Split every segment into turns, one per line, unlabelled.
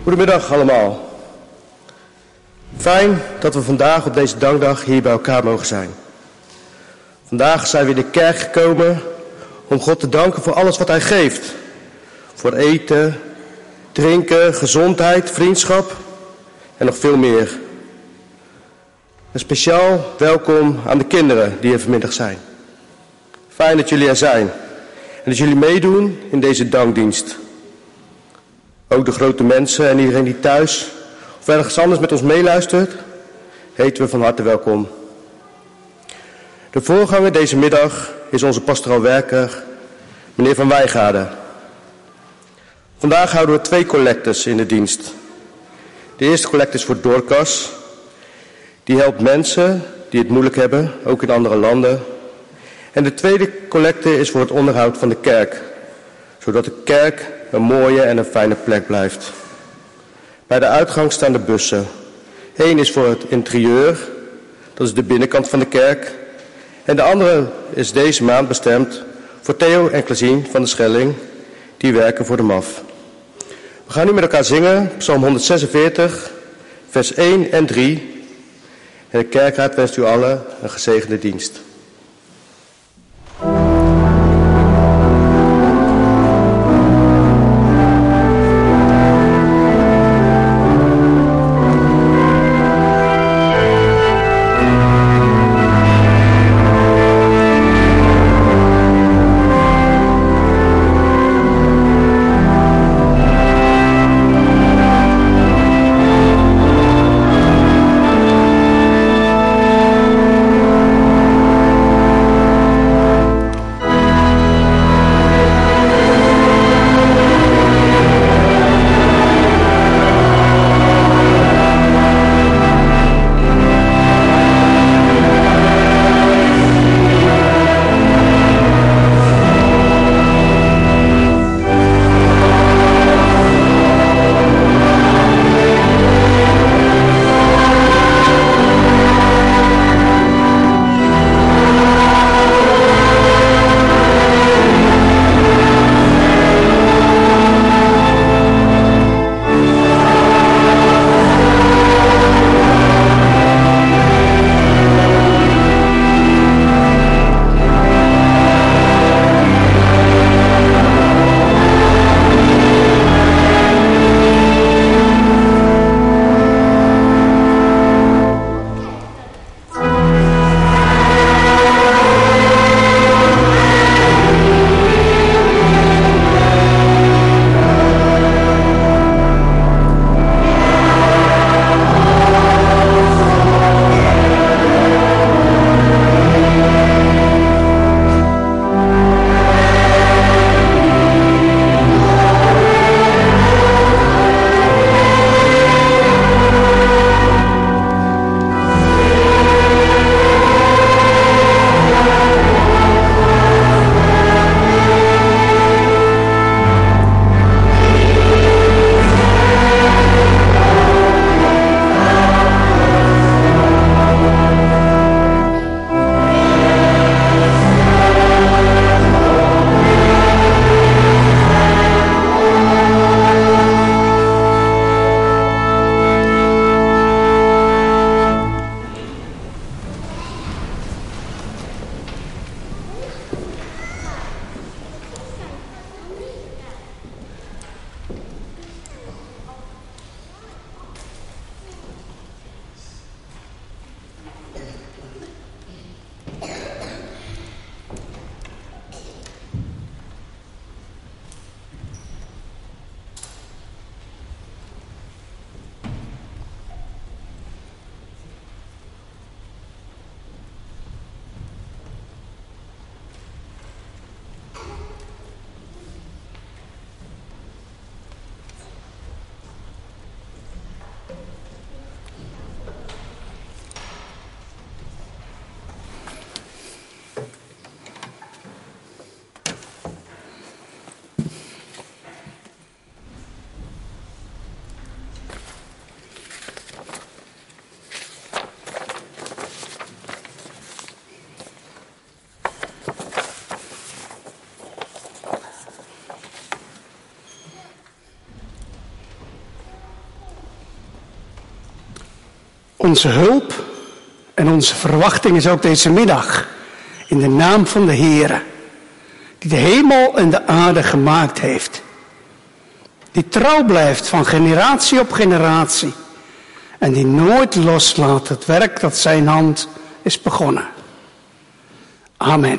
Goedemiddag allemaal. Fijn dat we vandaag op deze dankdag hier bij elkaar mogen zijn. Vandaag zijn we in de kerk gekomen om God te danken voor alles wat Hij geeft. Voor eten, drinken, gezondheid, vriendschap en nog veel meer. Een speciaal welkom aan de kinderen die er vanmiddag zijn. Fijn dat jullie er zijn en dat jullie meedoen in deze dankdienst. Ook de grote mensen en iedereen die thuis of ergens anders met ons meeluistert, heten we van harte welkom. De voorganger deze middag is onze pastoraal werker, meneer Van Wijngaarden. Vandaag houden we 2 collectes in de dienst. De eerste collecte is voor Dorcas. Die helpt mensen die het moeilijk hebben, ook in andere landen. En de tweede collecte is voor het onderhoud van de kerk, zodat de kerk een mooie en een fijne plek blijft. Bij de uitgang staan de bussen. Eén is voor het interieur, dat is de binnenkant van de kerk. En de andere is deze maand bestemd voor Theo en Klazien van de Schelling, die werken voor de MAF. We gaan nu met elkaar zingen, Psalm 146, vers 1 en 3. En de kerkraad wenst u allen een gezegende dienst.
Onze hulp en onze verwachting is ook deze middag in de naam van de Heere, die de hemel en de aarde gemaakt heeft. Die trouw blijft van generatie op generatie en die nooit loslaat het werk dat zijn hand is begonnen. Amen.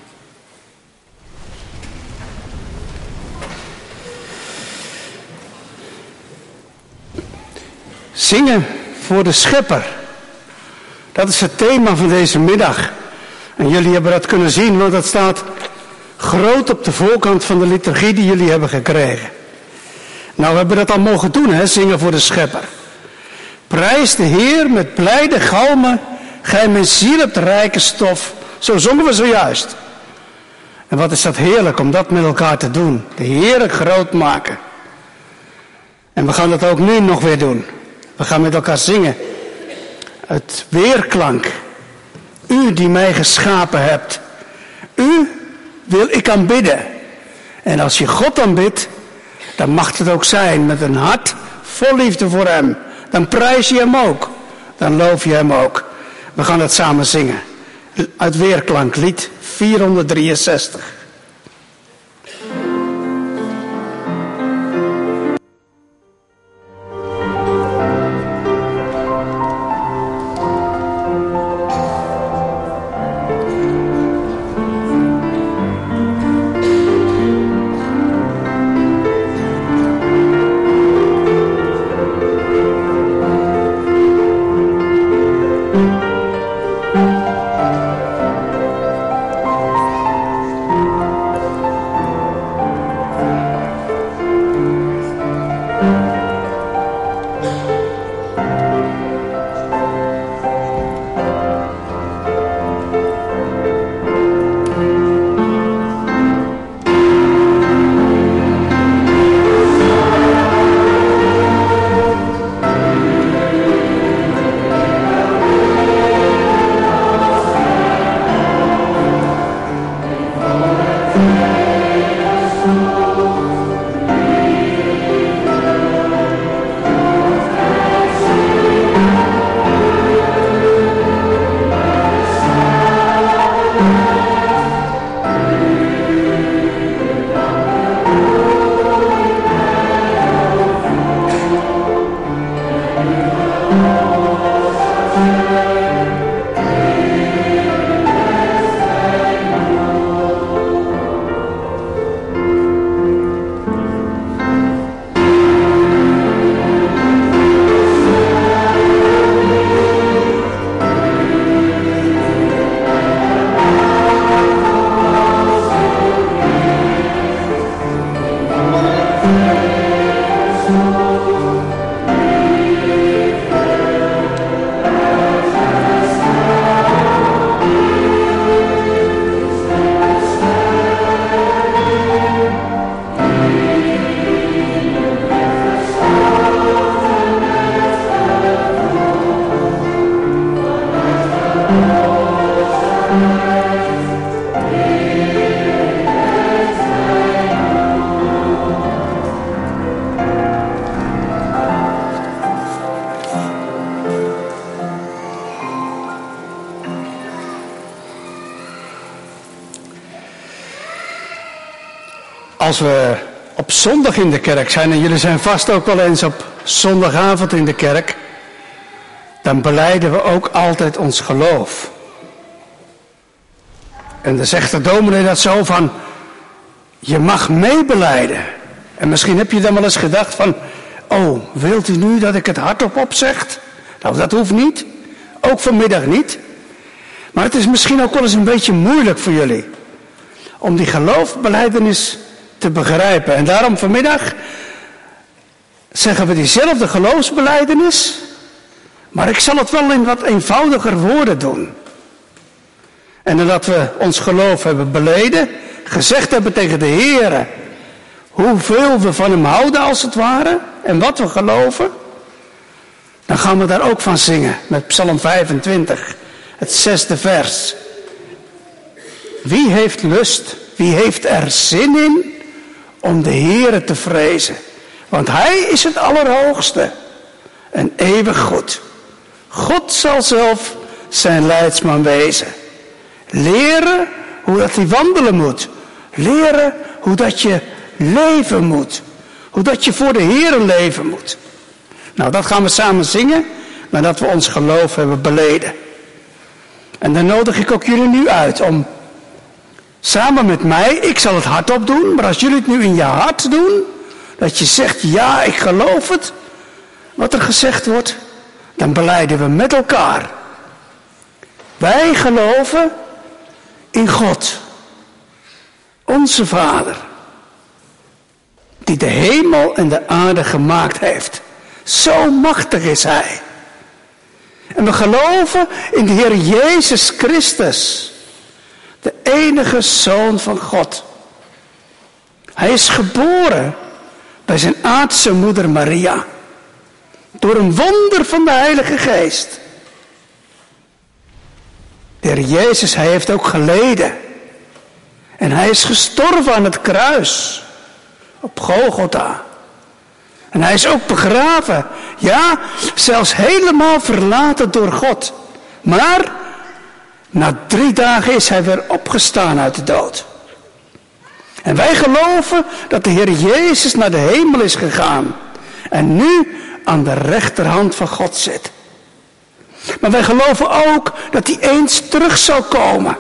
Zingen voor de Schepper. Dat is het thema van deze middag. En jullie hebben dat kunnen zien, want dat staat groot op de voorkant van de liturgie die jullie hebben gekregen. Nou, we hebben dat al mogen doen, hè, zingen voor de Schepper. Prijs de Heer met blijde galmen, gij mijn ziel het rijke stof. Zo zongen we zojuist. En wat is dat heerlijk om dat met elkaar te doen. De Heere groot maken. En we gaan dat ook nu nog weer doen. We gaan met elkaar zingen. Het weerklank. U die mij geschapen hebt. U wil ik aanbidden. En als je God aanbidt, dan mag het ook zijn met een hart vol liefde voor hem. Dan prijs je hem ook. Dan loof je hem ook. We gaan het samen zingen. Uit weerklank, lied 463. Als we op zondag in de kerk zijn, en jullie zijn vast ook wel eens op zondagavond in de kerk, dan belijden we ook altijd ons geloof. En dan zegt de dominee dat zo van, je mag meebelijden. En misschien heb je dan wel eens gedacht van, oh, wilt u nu dat ik het hardop opzeg? Nou, dat hoeft niet. Ook vanmiddag niet. Maar het is misschien ook wel eens een beetje moeilijk voor jullie om die geloofsbelijdenis te begrijpen. En daarom vanmiddag zeggen we diezelfde geloofsbelijdenis, maar ik zal het wel in wat eenvoudiger woorden doen. En nadat we ons geloof hebben beleden, gezegd hebben tegen de Heere hoeveel we van hem houden als het ware en wat we geloven, dan gaan we daar ook van zingen met Psalm 25, het 6e vers. Wie heeft lust, wie heeft er zin in om de Heere te vrezen? Want hij is het Allerhoogste en eeuwig goed. God zal zelf zijn leidsman wezen. Leren hoe dat hij wandelen moet. Leren hoe dat je leven moet. Hoe dat je voor de Heer leven moet. Nou, dat gaan we samen zingen, nadat we ons geloof hebben beleden. En dan nodig ik ook jullie nu uit om samen met mij, ik zal het hardop doen, maar als jullie het nu in je hart doen, dat je zegt, ja, ik geloof het, wat er gezegd wordt, dan belijden we met elkaar. Wij geloven in God, onze Vader, die de hemel en de aarde gemaakt heeft. Zo machtig is Hij. En we geloven in de Heer Jezus Christus, de enige Zoon van God. Hij is geboren bij zijn aardse moeder Maria, door een wonder van de Heilige Geest. De Heer Jezus, Hij heeft ook geleden. En Hij is gestorven aan het kruis, op Golgotha. En Hij is ook begraven. Ja, zelfs helemaal verlaten door God. Maar na 3 dagen is Hij weer opgestaan uit de dood. En wij geloven dat de Heer Jezus naar de hemel is gegaan. En nu aan de rechterhand van God zit. Maar wij geloven ook dat Hij eens terug zal komen.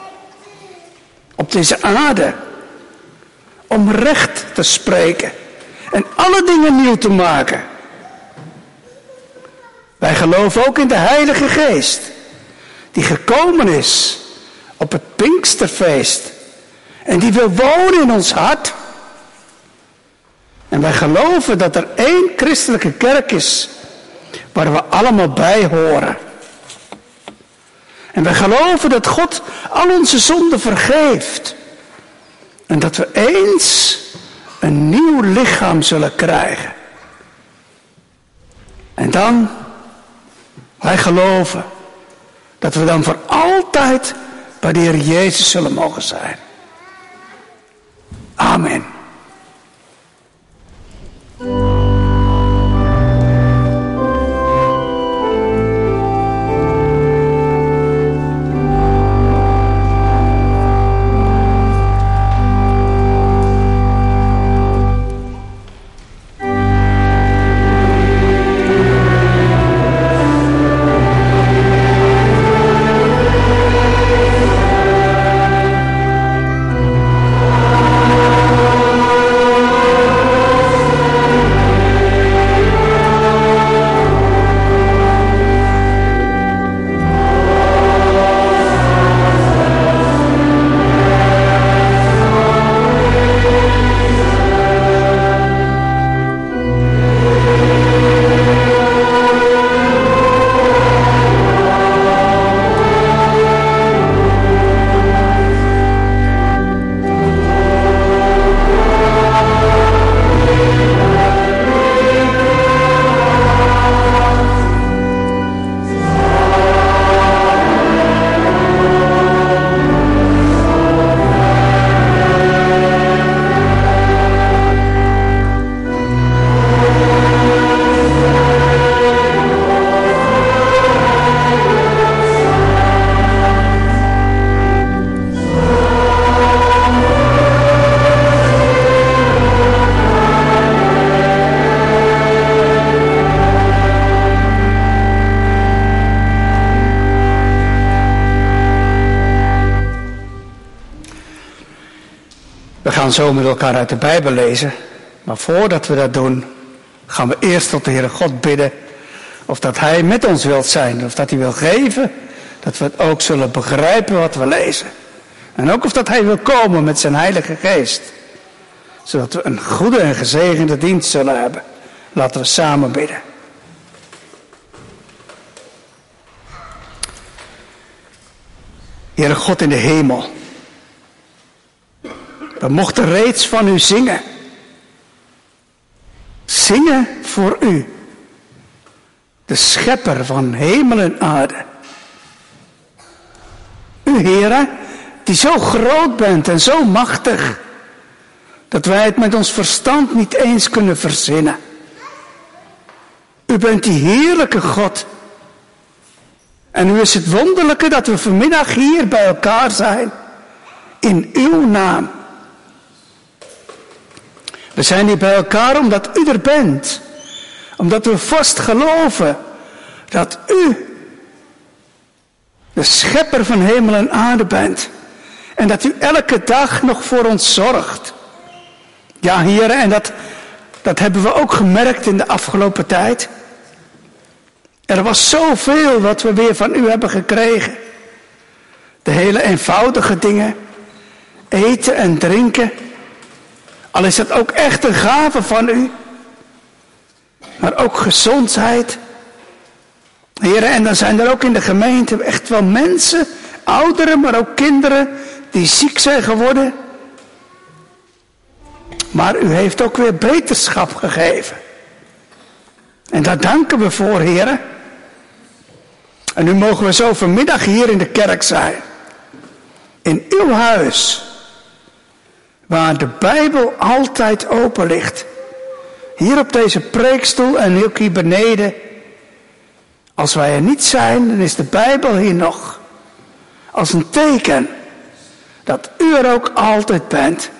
Op deze aarde. Om recht te spreken. En alle dingen nieuw te maken. Wij geloven ook in de Heilige Geest. Die gekomen is op het Pinksterfeest. En die wil wonen in ons hart. En wij geloven dat er 1 christelijke kerk is. Waar we allemaal bij horen. En wij geloven dat God al onze zonden vergeeft. En dat we eens een nieuw lichaam zullen krijgen. En dan, wij geloven dat we dan voor altijd bij de Heer Jezus zullen mogen zijn. Amen. We gaan zo met elkaar uit de Bijbel lezen. Maar voordat we dat doen, gaan we eerst tot de Heere God bidden. Of dat Hij met ons wilt zijn. Of dat Hij wil geven. Dat we het ook zullen begrijpen wat we lezen. En ook of dat Hij wil komen met zijn Heilige Geest. Zodat we een goede en gezegende dienst zullen hebben. Laten we samen bidden. Heere God in de hemel. We mochten reeds van u zingen. Zingen voor u. De schepper van hemel en aarde. U, Heere, die zo groot bent en zo machtig. Dat wij het met ons verstand niet eens kunnen verzinnen. U bent die heerlijke God. En nu is het wonderlijke dat we vanmiddag hier bij elkaar zijn. In uw naam. We zijn hier bij elkaar omdat u er bent. Omdat we vast geloven dat u de schepper van hemel en aarde bent. En dat u elke dag nog voor ons zorgt. Ja, heren, en dat hebben we ook gemerkt in de afgelopen tijd. Er was zoveel wat we weer van u hebben gekregen. De hele eenvoudige dingen. Eten en drinken. Al is dat ook echt een gave van u. Maar ook gezondheid. Heren, en dan zijn er ook in de gemeente echt wel mensen, ouderen, maar ook kinderen, die ziek zijn geworden. Maar u heeft ook weer beterschap gegeven. En daar danken we voor, heren. En nu mogen we zo vanmiddag hier in de kerk zijn. In uw huis. Waar de Bijbel altijd open ligt. Hier op deze preekstoel en ook hier beneden. Als wij er niet zijn, dan is de Bijbel hier nog. Als een teken dat u er ook altijd bent.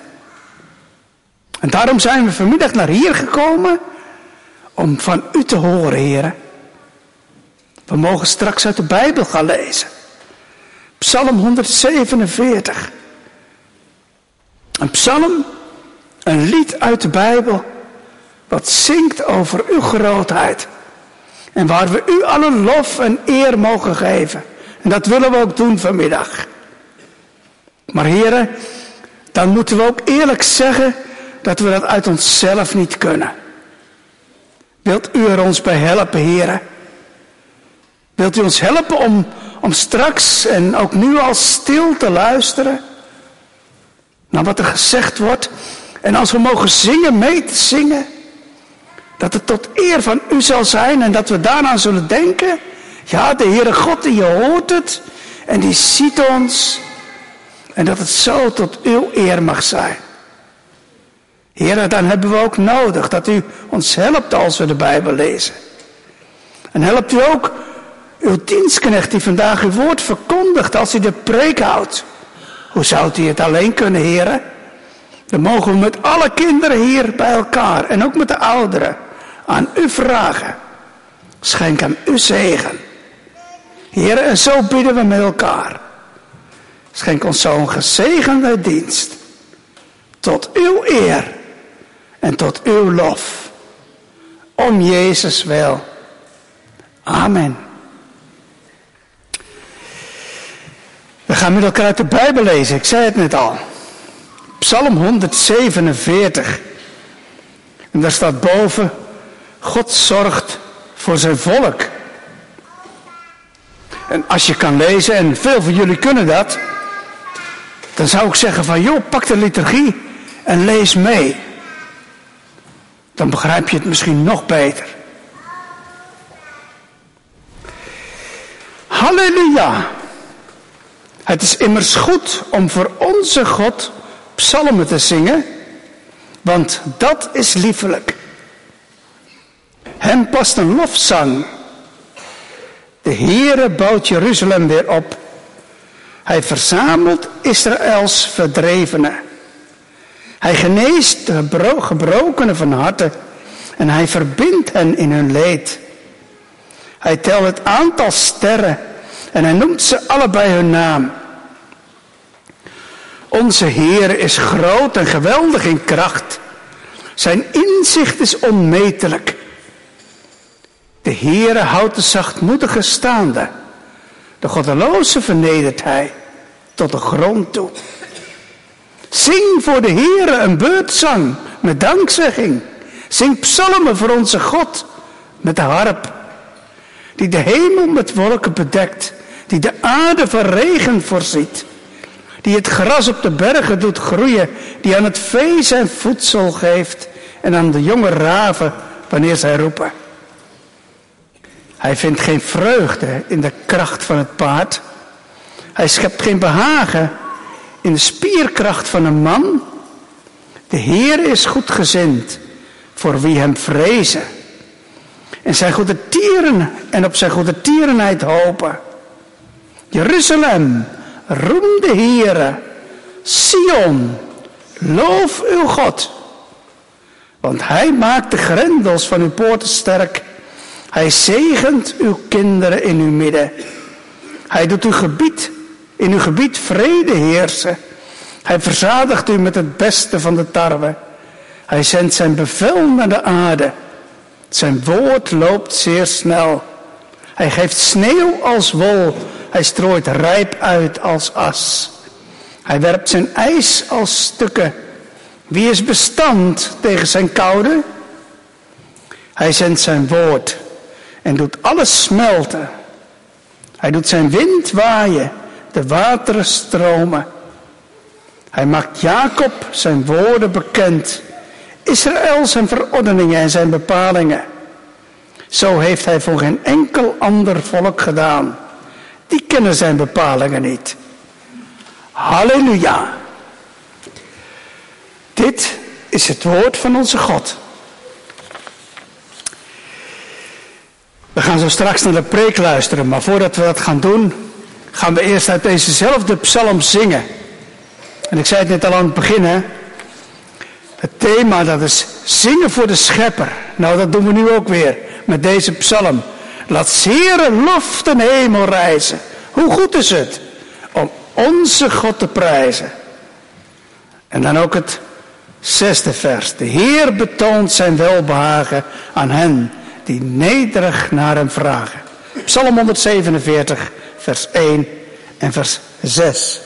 En daarom zijn we vanmiddag naar hier gekomen om van u te horen, heren. We mogen straks uit de Bijbel gaan lezen. Psalm 147. Een psalm, een lied uit de Bijbel, wat zingt over uw grootheid. En waar we u alle lof en eer mogen geven. En dat willen we ook doen vanmiddag. Maar heren, dan moeten we ook eerlijk zeggen dat we dat uit onszelf niet kunnen. Wilt u er ons bij helpen, heren? Wilt u ons helpen om straks en ook nu al stil te luisteren naar wat er gezegd wordt. En als we mogen zingen, mee te zingen, dat het tot eer van u zal zijn en dat we daaraan zullen denken. Ja, de Heere God, die hoort het en die ziet ons. En dat het zo tot uw eer mag zijn. Heere, dan hebben we ook nodig dat u ons helpt als we de Bijbel lezen. En helpt u ook uw dienstknecht die vandaag uw woord verkondigt als hij de preek houdt. Hoe zou hij het alleen kunnen, heren? Dan mogen we met alle kinderen hier bij elkaar en ook met de ouderen aan u vragen. Schenk hem uw zegen. Heren, en zo bidden we met elkaar. Schenk ons zo'n gezegende dienst. Tot uw eer en tot uw lof. Om Jezus wil. Amen. We gaan met elkaar uit de Bijbel lezen. Ik zei het net al. Psalm 147. En daar staat boven: God zorgt voor zijn volk. En als je kan lezen, en veel van jullie kunnen dat, dan zou ik zeggen van joh, pak de liturgie en lees mee. Dan begrijp je het misschien nog beter. Halleluja! Het is immers goed om voor onze God psalmen te zingen, want dat is liefelijk. Hem past een lofzang. De Heere bouwt Jeruzalem weer op. Hij verzamelt Israëls verdrevenen. Hij geneest de gebrokenen van harte en hij verbindt hen in hun leed. Hij telt het aantal sterren en hij noemt ze allebei hun naam. Onze Heere is groot en geweldig in kracht. Zijn inzicht is onmetelijk. De Heere houdt de zachtmoedige staande. De goddeloze vernedert hij tot de grond toe. Zing voor de Heere een beurtzang met dankzegging. Zing psalmen voor onze God met de harp. Die de hemel met wolken bedekt. Die de aarde van regen voorziet. Die het gras op de bergen doet groeien. Die aan het vee zijn voedsel geeft. En aan de jonge raven wanneer zij roepen. Hij vindt geen vreugde in de kracht van het paard. Hij schept geen behagen in de spierkracht van een man. De Heer is goedgezind voor wie hem vrezen. En zijn goede tieren en op zijn goede tierenheid hopen. Jeruzalem, roem de Heere. Sion, loof uw God. Want hij maakt de grendels van uw poorten sterk. Hij zegent uw kinderen in uw midden. Hij doet in uw gebied vrede heersen. Hij verzadigt u met het beste van de tarwe. Hij zendt zijn bevel naar de aarde. Zijn woord loopt zeer snel. Hij geeft sneeuw als wol. Hij strooit rijp uit als as. Hij werpt zijn ijs als stukken. Wie is bestand tegen zijn koude? Hij zendt zijn woord en doet alles smelten. Hij doet zijn wind waaien, de wateren stromen. Hij maakt Jacob zijn woorden bekend. Israël zijn verordeningen en zijn bepalingen. Zo heeft hij voor geen enkel ander volk gedaan. Die kennen zijn bepalingen niet. Halleluja. Dit is het woord van onze God. We gaan zo straks naar de preek luisteren, maar voordat we dat gaan doen, gaan we eerst uit dezezelfde psalm zingen. En ik zei het net al aan het begin, hè. Het thema, dat is zingen voor de schepper. Nou, dat doen we nu ook weer met deze psalm. Laat zere lof ten hemel reizen. Hoe goed is het om onze God te prijzen. En dan ook het 6e vers. De Heer betoont zijn welbehagen aan hen die nederig naar hem vragen. Psalm 147, vers 1 en vers 6.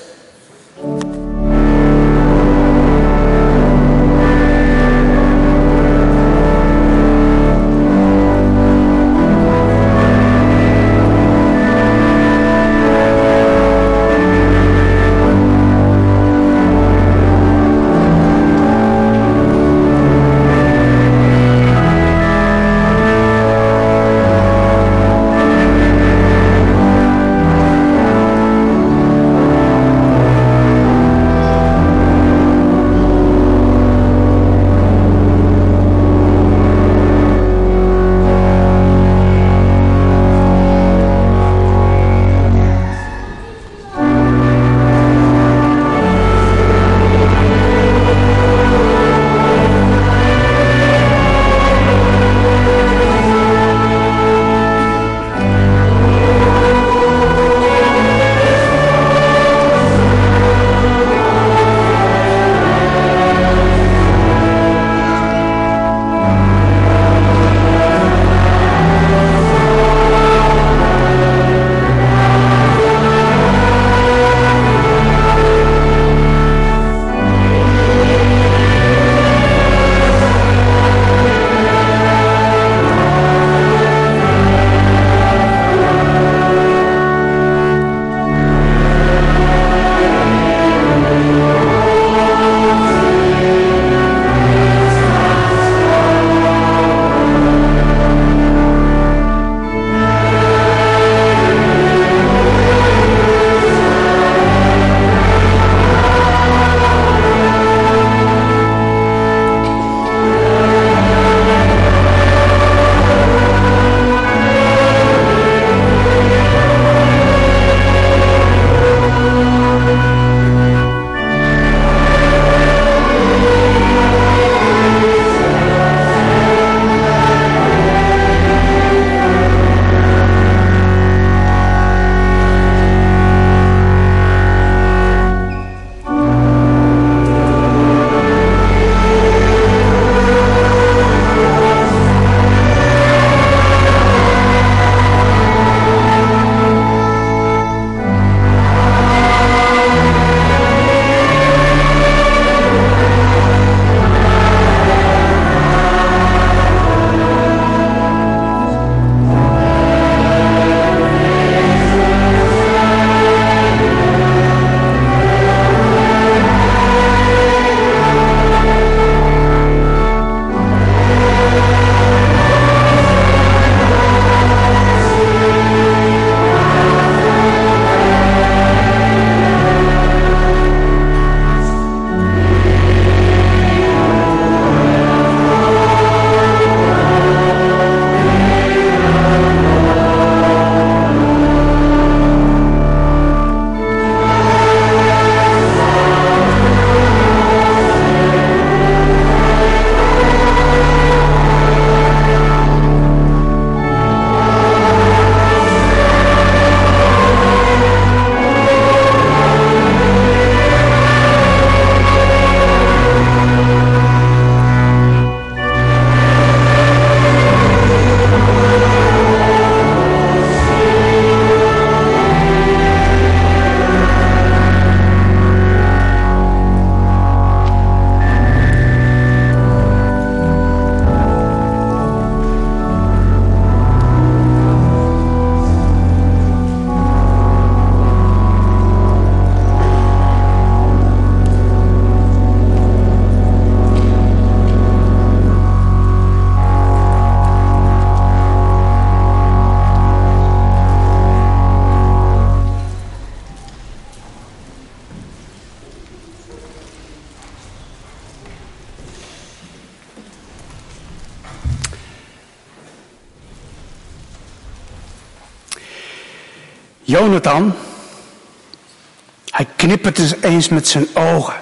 Jonathan, hij knippert eens met zijn ogen.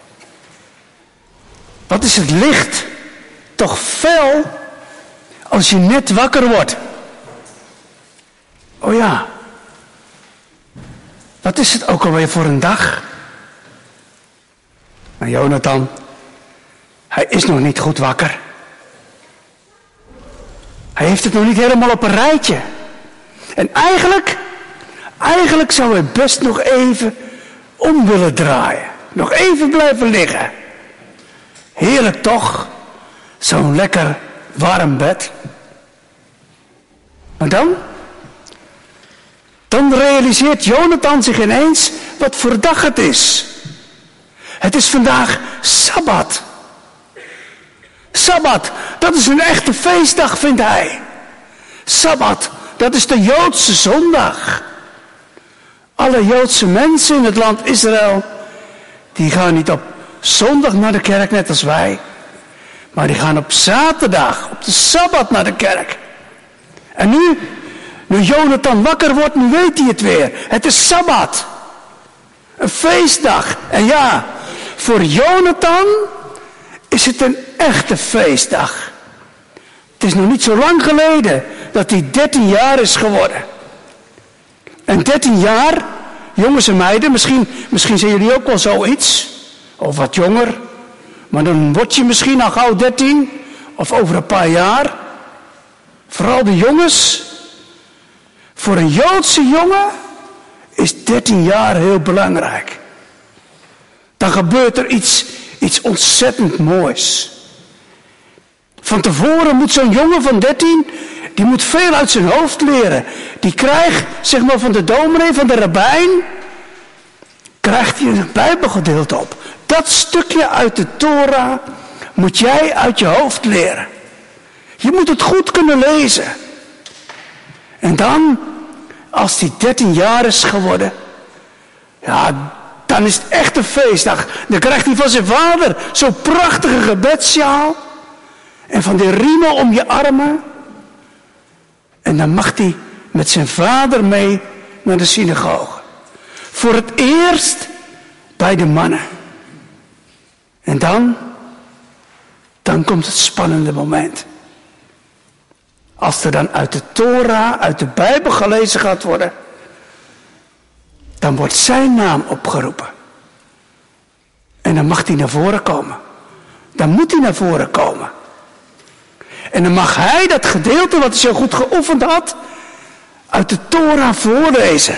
Wat is het licht toch fel als je net wakker wordt. Oh ja, wat is het ook alweer voor een dag? Maar Jonathan, hij is nog niet goed wakker. Hij heeft het nog niet helemaal op een rijtje. En eigenlijk zou hij best nog even om willen draaien. Nog even blijven liggen. Heerlijk toch, zo'n lekker warm bed. Maar dan realiseert Jonathan zich ineens wat voor dag het is. Het is vandaag Sabbat. Sabbat, dat is een echte feestdag, vindt hij. Sabbat, dat is de Joodse zondag. Alle Joodse mensen in het land Israël, die gaan niet op zondag naar de kerk, net als wij. Maar die gaan op zaterdag, op de Sabbat naar de kerk. En nu Jonathan wakker wordt, nu weet hij het weer. Het is Sabbat. Een feestdag. En ja, voor Jonathan is het een echte feestdag. Het is nog niet zo lang geleden dat hij 13 jaar is geworden. En 13 jaar, jongens en meiden, misschien zijn jullie ook wel zoiets. Of wat jonger. Maar dan word je misschien al gauw 13. Of over een paar jaar. Vooral de jongens. Voor een Joodse jongen is 13 jaar heel belangrijk. Dan gebeurt er iets ontzettend moois. Van tevoren moet zo'n jongen van 13, die moet veel uit zijn hoofd leren. Die krijgt, zeg maar van de dominee, van de rabbijn, krijgt hij een bijbelgedeelte op. Dat stukje uit de Torah moet jij uit je hoofd leren. Je moet het goed kunnen lezen. En dan, als hij 13 jaar is geworden, ja, dan is het echt een feestdag. Dan krijgt hij van zijn vader zo'n prachtige gebedssjaal. En van die riemen om je armen. En dan mag hij met zijn vader mee naar de synagoge. Voor het eerst bij de mannen. En dan komt het spannende moment. Als er dan uit de Torah, uit de Bijbel gelezen gaat worden, dan wordt zijn naam opgeroepen. En dan mag hij naar voren komen. Dan moet hij naar voren komen. En dan mag hij dat gedeelte wat hij zo goed geoefend had, uit de Torah voorlezen.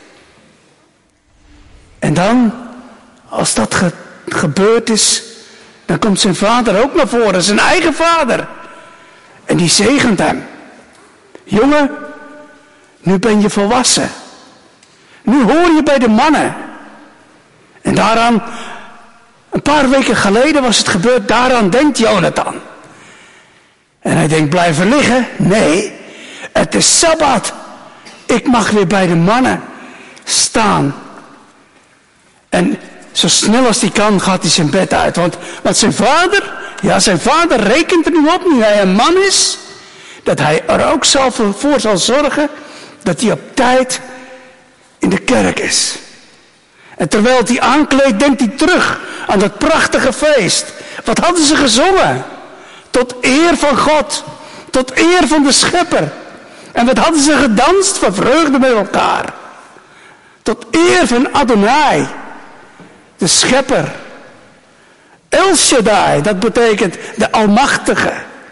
En dan, als dat gebeurd is, dan komt zijn vader ook naar voren, zijn eigen vader. En die zegent hem. Jongen, nu ben je volwassen. Nu hoor je bij de mannen. En daaraan, een paar weken geleden was het gebeurd, daaraan denkt Jonathan. En hij denkt, blijven liggen? Nee, het is Sabbat. Ik mag weer bij de mannen staan. En zo snel als hij kan gaat hij zijn bed uit. Want zijn vader rekent er nu op, nu hij een man is, dat hij er ook voor zal zorgen dat hij op tijd in de kerk is. En terwijl hij aankleedt, denkt hij terug aan dat prachtige feest. Wat hadden ze gezongen? Tot eer van God. Tot eer van de Schepper. En wat hadden ze gedanst van vreugde met elkaar. Tot eer van Adonai. De Schepper. El Shaddai, dat betekent de Almachtige.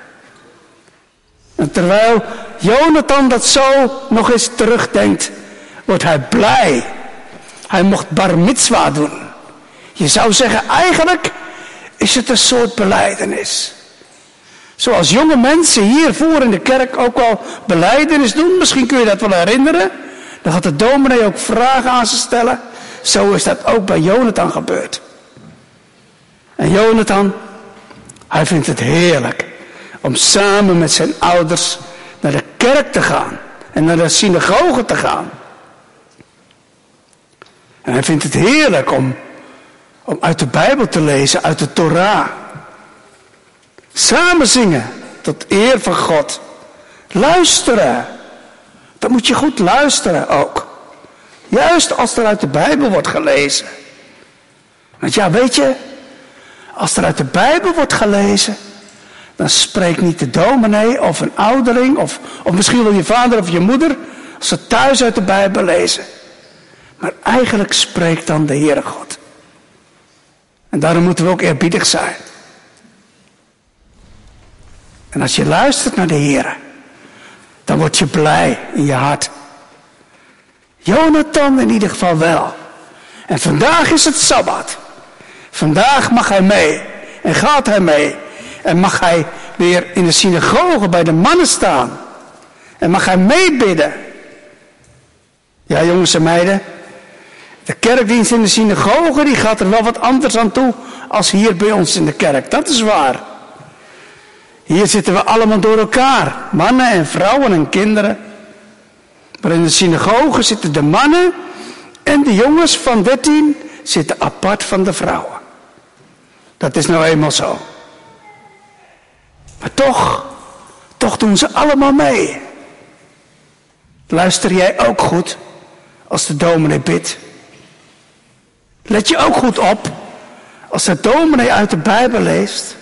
En terwijl Jonathan dat zo nog eens terugdenkt, wordt hij blij. Hij mocht bar mitzwa doen. Je zou zeggen, eigenlijk is het een soort belijdenis. Zoals jonge mensen hiervoor in de kerk ook wel belijdenis doen. Misschien kun je dat wel herinneren. Dan gaat de dominee ook vragen aan ze stellen. Zo is dat ook bij Jonathan gebeurd. En Jonathan, hij vindt het heerlijk om samen met zijn ouders naar de kerk te gaan. En naar de synagoge te gaan. En hij vindt het heerlijk om uit de Bijbel te lezen, uit de Torah. Samen zingen, tot eer van God. Luisteren. Dan moet je goed luisteren ook. Juist als er uit de Bijbel wordt gelezen. Want ja, weet je, als er uit de Bijbel wordt gelezen, dan spreekt niet de dominee of een ouderling of misschien wel je vader of je moeder, als ze thuis uit de Bijbel lezen. Maar eigenlijk spreekt dan de Heere God. En daarom moeten we ook eerbiedig zijn. En als je luistert naar de Heere, dan word je blij in je hart. Jonathan in ieder geval wel. En vandaag is het Sabbat. Vandaag mag hij mee. En gaat hij mee. En mag hij weer in de synagoge bij de mannen staan. En mag hij meebidden. Ja, jongens en meiden. De kerkdienst in de synagoge, die gaat er wel wat anders aan toe als hier bij ons in de kerk. Dat is waar. Hier zitten we allemaal door elkaar. Mannen en vrouwen en kinderen. Maar in de synagoge zitten de mannen en de jongens van 13 zitten apart van de vrouwen. Dat is nou eenmaal zo. Maar toch doen ze allemaal mee. Luister jij ook goed als de dominee bidt? Let je ook goed op als de dominee uit de Bijbel leest?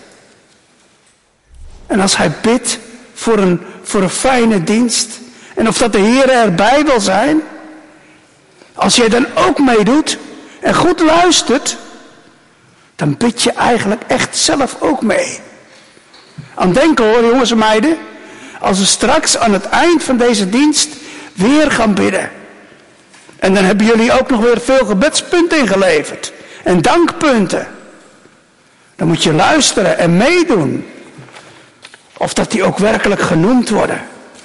En als hij bidt voor een fijne dienst? En of dat de Heere erbij wil zijn? Als jij dan ook meedoet en goed luistert, dan bid je eigenlijk echt zelf ook mee. Aan denken hoor, jongens en meiden, als we straks aan het eind van deze dienst weer gaan bidden. En dan hebben jullie ook nog weer veel gebedspunten ingeleverd. En dankpunten. Dan moet je luisteren en meedoen. Of dat die ook werkelijk genoemd worden.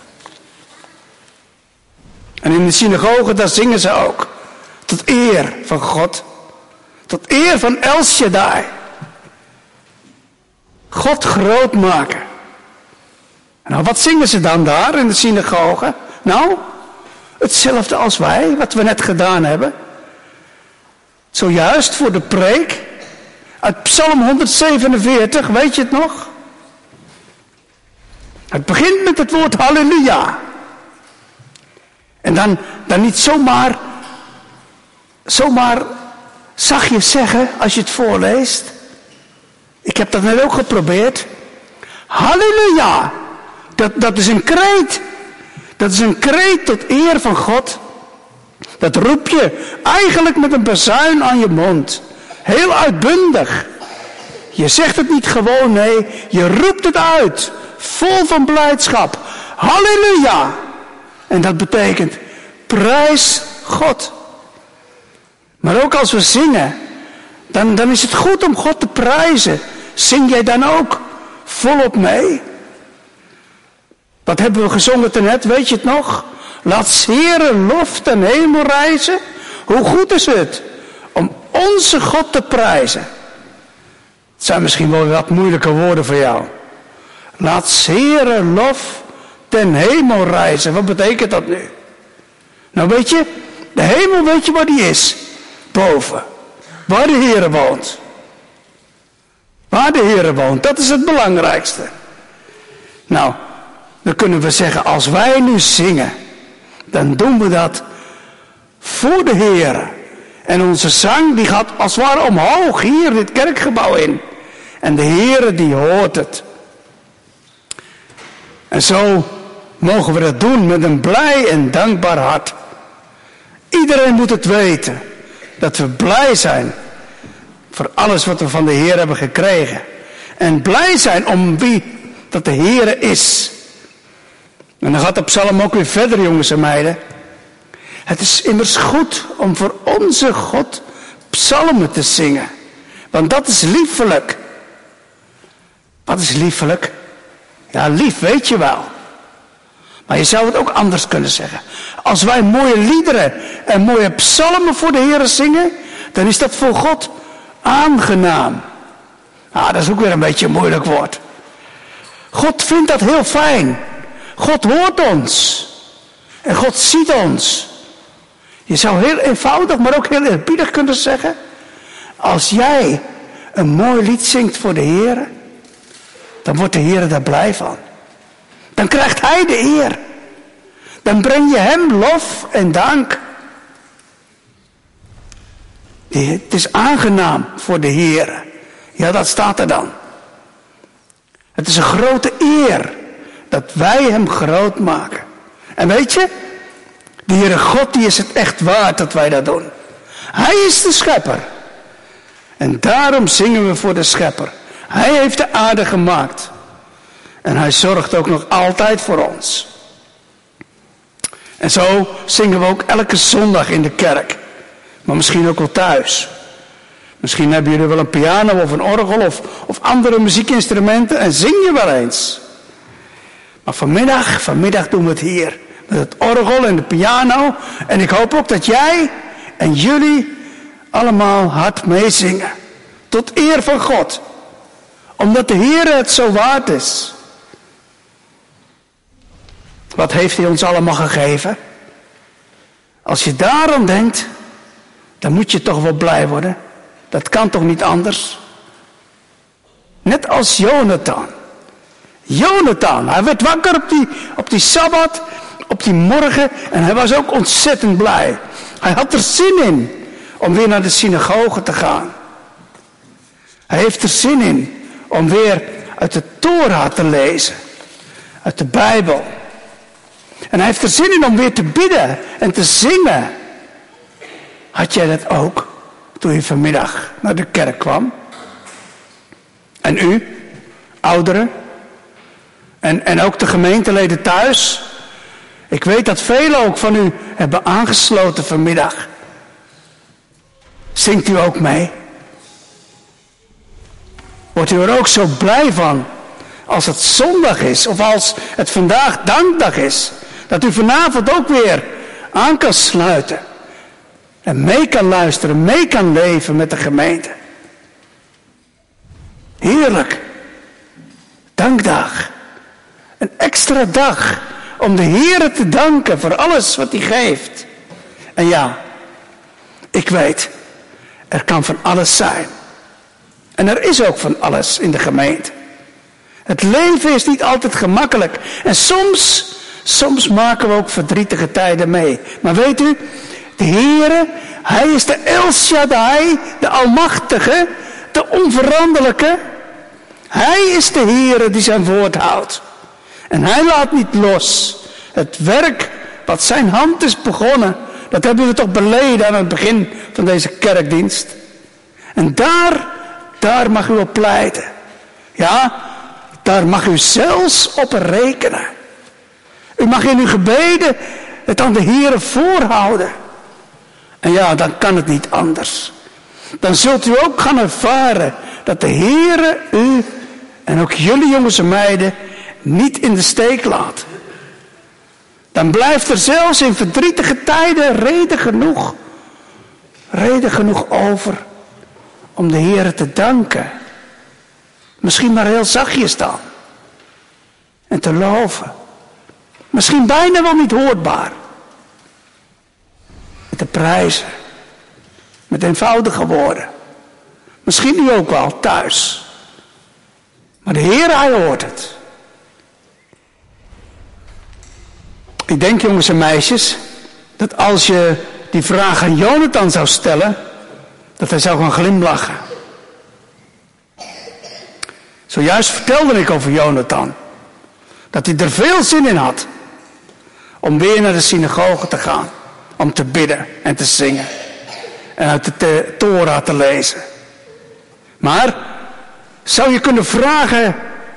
En in de synagoge, daar zingen ze ook. Tot eer van God. Tot eer van El Shaddai. God groot maken. Nou, wat zingen ze dan daar in de synagoge? Nou, hetzelfde als wij, wat we net gedaan hebben. Zojuist voor de preek. Uit Psalm 147, weet je het nog? Het begint met het woord halleluja. En dan niet zomaar zachtjes zeggen als je het voorleest. Ik heb dat net ook geprobeerd. Halleluja. Dat is een kreet. Dat is een kreet tot eer van God. Dat roep je eigenlijk met een bazuin aan je mond. Heel uitbundig. Je zegt het niet gewoon, nee. Je roept het uit. Vol van blijdschap. Halleluja. En dat betekent prijs God. Maar ook als we zingen, dan is het goed om God te prijzen. Zing jij dan ook volop mee? Wat hebben we gezongen net, weet je het nog? Laat 's Heeren lof ten hemel rijzen. Hoe goed is het om onze God te prijzen? Het zijn misschien wel wat moeilijke woorden voor jou. Laat 's Heeren lof ten hemel rijzen. Wat betekent dat nu? Nou weet je, de hemel weet je waar die is? Boven. Waar de Heere woont. Waar de Heere woont, dat is het belangrijkste. Nou, dan kunnen we zeggen, als wij nu zingen, dan doen we dat voor de Heere. En onze zang die gaat als het ware omhoog hier dit kerkgebouw in. En de Heere die hoort het. En zo mogen we dat doen met een blij en dankbaar hart. Iedereen moet het weten. Dat we blij zijn voor alles wat we van de Heer hebben gekregen. En blij zijn om wie dat de Heer is. En dan gaat de psalm ook weer verder, jongens en meiden. Het is immers goed om voor onze God psalmen te zingen. Want dat is liefelijk. Wat is liefelijk? Ja, lief weet je wel. Maar je zou het ook anders kunnen zeggen. Als wij mooie liederen en mooie psalmen voor de Heer zingen, dan is dat voor God aangenaam. Nou, dat is ook weer een beetje een moeilijk woord. God vindt dat heel fijn. God hoort ons. En God ziet ons. Je zou heel eenvoudig, maar ook heel eerbiedig kunnen zeggen, als jij een mooi lied zingt voor de Heer, dan wordt de Heer daar blij van. Dan krijgt Hij de eer. Dan breng je Hem lof en dank. Het is aangenaam voor de Heer. Ja, dat staat er dan. Het is een grote eer dat wij hem groot maken. En weet je, de Heere God, die is het echt waard dat wij dat doen. Hij is de schepper. En daarom zingen we voor de schepper. Hij heeft de aarde gemaakt. En hij zorgt ook nog altijd voor ons. En zo zingen we ook elke zondag in de kerk. Maar misschien ook wel thuis. Misschien hebben jullie wel een piano of een orgel of andere muziekinstrumenten en zing je wel eens. Maar vanmiddag doen we het hier. Met het orgel en de piano. En ik hoop ook dat jij en jullie allemaal hard meezingen. Tot eer van God. Omdat de Heer het zo waard is. Wat heeft hij ons allemaal gegeven? Als je daarom denkt, dan moet je toch wel blij worden. Dat kan toch niet anders? Net als Jonathan. Jonathan, hij werd wakker op die Sabbat, op die morgen. En hij was ook ontzettend blij. Hij had er zin in om weer naar de synagoge te gaan. Hij heeft er zin in om weer uit de Torah te lezen. Uit de Bijbel. En hij heeft er zin in om weer te bidden en te zingen. Had jij dat ook toen je vanmiddag naar de kerk kwam? En u, ouderen? En ook de gemeenteleden thuis? Ik weet dat velen ook van u hebben aangesloten vanmiddag. Zingt u ook mee? Wordt u er ook zo blij van als het zondag is of als het vandaag dankdag is? Dat u vanavond ook weer aan kan sluiten. En mee kan luisteren, mee kan leven met de gemeente. Heerlijk. Dankdag. Een extra dag om de Heere te danken voor alles wat hij geeft. En ja, ik weet, er kan van alles zijn. En er is ook van alles in de gemeente. Het leven is niet altijd gemakkelijk. En soms maken we ook verdrietige tijden mee. Maar weet u, de Heere, hij is de El Shaddai, de Almachtige, de Onveranderlijke. Hij is de Heere die zijn woord houdt. En hij laat niet los. Het werk wat zijn hand is begonnen, dat hebben we toch beleden aan het begin van deze kerkdienst. En daar mag u op pleiten. Ja, daar mag u zelfs op rekenen. U mag in uw gebeden het aan de Heere voorhouden. En ja, dan kan het niet anders. Dan zult u ook gaan ervaren dat de Heere u en ook jullie jongens en meiden niet in de steek laat. Dan blijft er zelfs in verdrietige tijden reden genoeg over om de Heere te danken. Misschien maar heel zachtjes dan. En te loven. Misschien bijna wel niet hoorbaar. Te prijzen. Met eenvoudige woorden. Misschien nu ook wel thuis. Maar de Heer, hij hoort het. Ik denk, jongens en meisjes, dat als je die vraag aan Jonathan zou stellen, dat hij zou gaan glimlachen. Zojuist vertelde ik over Jonathan. Dat hij er veel zin in had. Om weer naar de synagoge te gaan. Om te bidden en te zingen. En uit de Torah te lezen. Maar zou je kunnen vragen,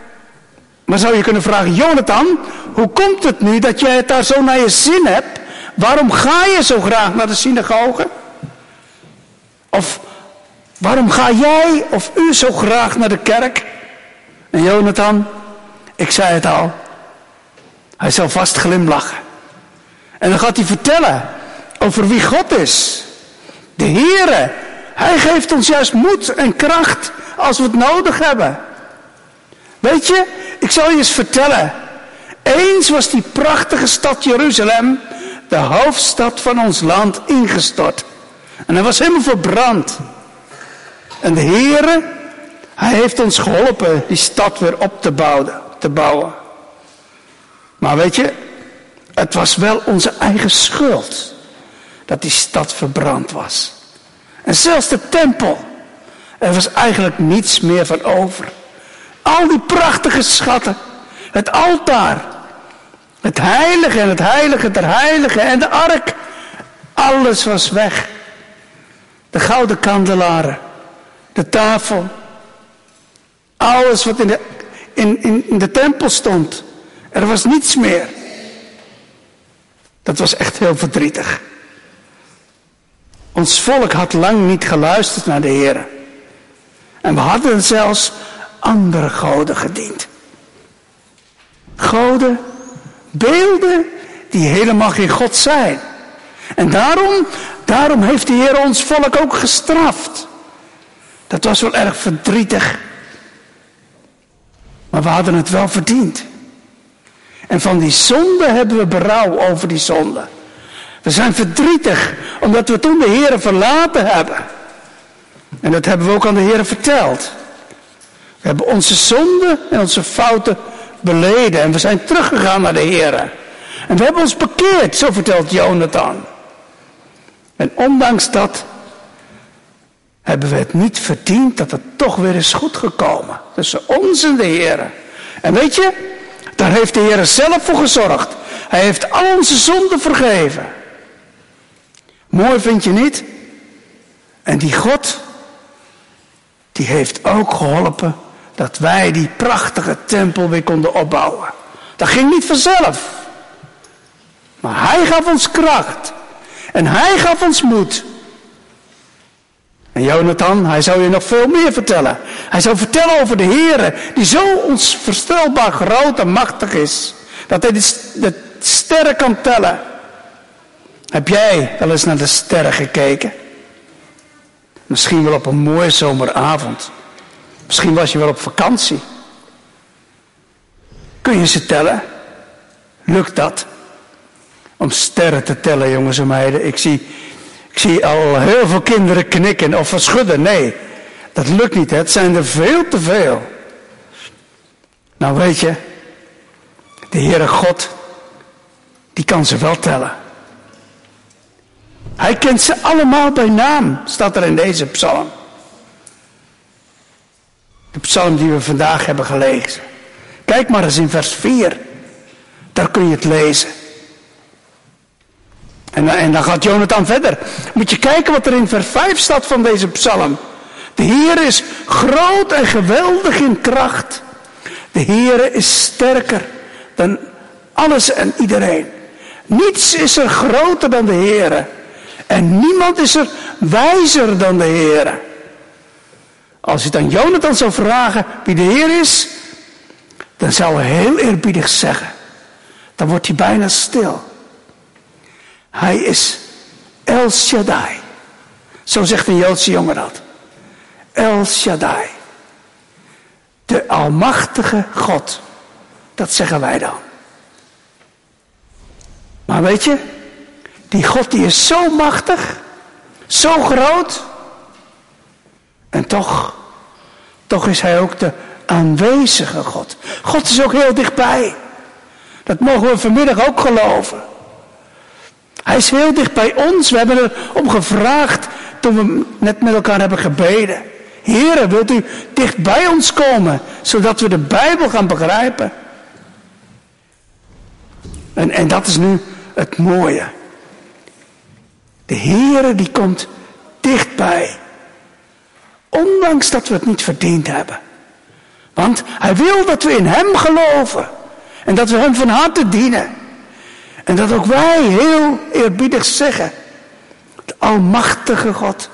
Jonathan, hoe komt het nu dat jij het daar zo naar je zin hebt? Waarom ga je zo graag naar de synagoge? Of waarom ga jij of u zo graag naar de kerk? En Jonathan, ik zei het al, hij zal vast glimlachen. En dan gaat hij vertellen over wie God is. De Heere, hij geeft ons juist moed en kracht als we het nodig hebben. Weet je, ik zal je eens vertellen. Eens was die prachtige stad Jeruzalem, de hoofdstad van ons land, ingestort. En hij was helemaal verbrand. En de Heere, hij heeft ons geholpen die stad weer op te bouwen. Maar weet je, het was wel onze eigen schuld dat die stad verbrand was. En zelfs de tempel. Er was eigenlijk niets meer van over. Al die prachtige schatten. Het altaar. Het heilige en het heilige der heiligen en de ark. Alles was weg. De kandelaren. De tafel. Alles wat in de tempel stond. Er was niets meer. Dat was echt heel verdrietig. Ons volk had lang niet geluisterd naar de Heer. En we hadden zelfs andere goden gediend. Goden, beelden die helemaal geen God zijn. En daarom heeft de Heer ons volk ook gestraft. Dat was wel erg verdrietig. Maar we hadden het wel verdiend. En van die zonde hebben we berouw over die zonde. We zijn verdrietig omdat we toen de Heer verlaten hebben. En dat hebben we ook aan de Heer verteld. We hebben onze zonden en onze fouten beleden. En we zijn teruggegaan naar de Heer. En we hebben ons bekeerd, zo vertelt Jonathan. En ondanks dat hebben we het niet verdiend dat het toch weer is goed gekomen. Tussen ons en de Heer. En weet je, daar heeft de Heer zelf voor gezorgd. Hij heeft al onze zonden vergeven. Mooi vind je niet? En die God, die heeft ook geholpen dat wij die prachtige tempel weer konden opbouwen. Dat ging niet vanzelf. Maar hij gaf ons kracht. En hij gaf ons moed. En Jonathan, hij zou je nog veel meer vertellen. Hij zou vertellen over de Heere, die zo onvoorstelbaar groot en machtig is. Dat hij de sterren kan tellen. Heb jij wel eens naar de sterren gekeken? Misschien wel op een mooie zomeravond. Misschien was je wel op vakantie. Kun je ze tellen? Lukt dat? Om sterren te tellen, jongens en meiden. Ik zie al heel veel kinderen knikken of schudden. Nee, dat lukt niet. Hè? Het zijn er veel te veel. Nou weet je, de Heere God, die kan ze wel tellen. Hij kent ze allemaal bij naam, staat er in deze psalm. De psalm die we vandaag hebben gelezen. Kijk maar eens in vers 4. Daar kun je het lezen. En dan gaat Jonathan verder. Moet je kijken wat er in vers 5 staat van deze psalm. De Heer is groot en geweldig in kracht. De Heer is sterker dan alles en iedereen. Niets is er groter dan de Heer. En niemand is er wijzer dan de Heer. Als je dan Jonathan zou vragen wie de Heer is, dan zou hij heel eerbiedig zeggen. Dan wordt hij bijna stil. Hij is El Shaddai. Zo zegt een Joodse jongen dat. El Shaddai. De almachtige God. Dat zeggen wij dan. Maar weet je, die God die is zo machtig, zo groot. En toch is hij ook de aanwezige God. God is ook heel dichtbij. Dat mogen we vanmiddag ook geloven. Hij is heel dicht bij ons. We hebben er om gevraagd toen we net met elkaar hebben gebeden. Heere, wilt u dicht bij ons komen, zodat we de Bijbel gaan begrijpen? En dat is nu het mooie. De Heere die komt dichtbij. Ondanks dat we het niet verdiend hebben. Want hij wil dat we in hem geloven. En dat we hem van harte dienen. En dat ook wij heel eerbiedig zeggen. De almachtige God.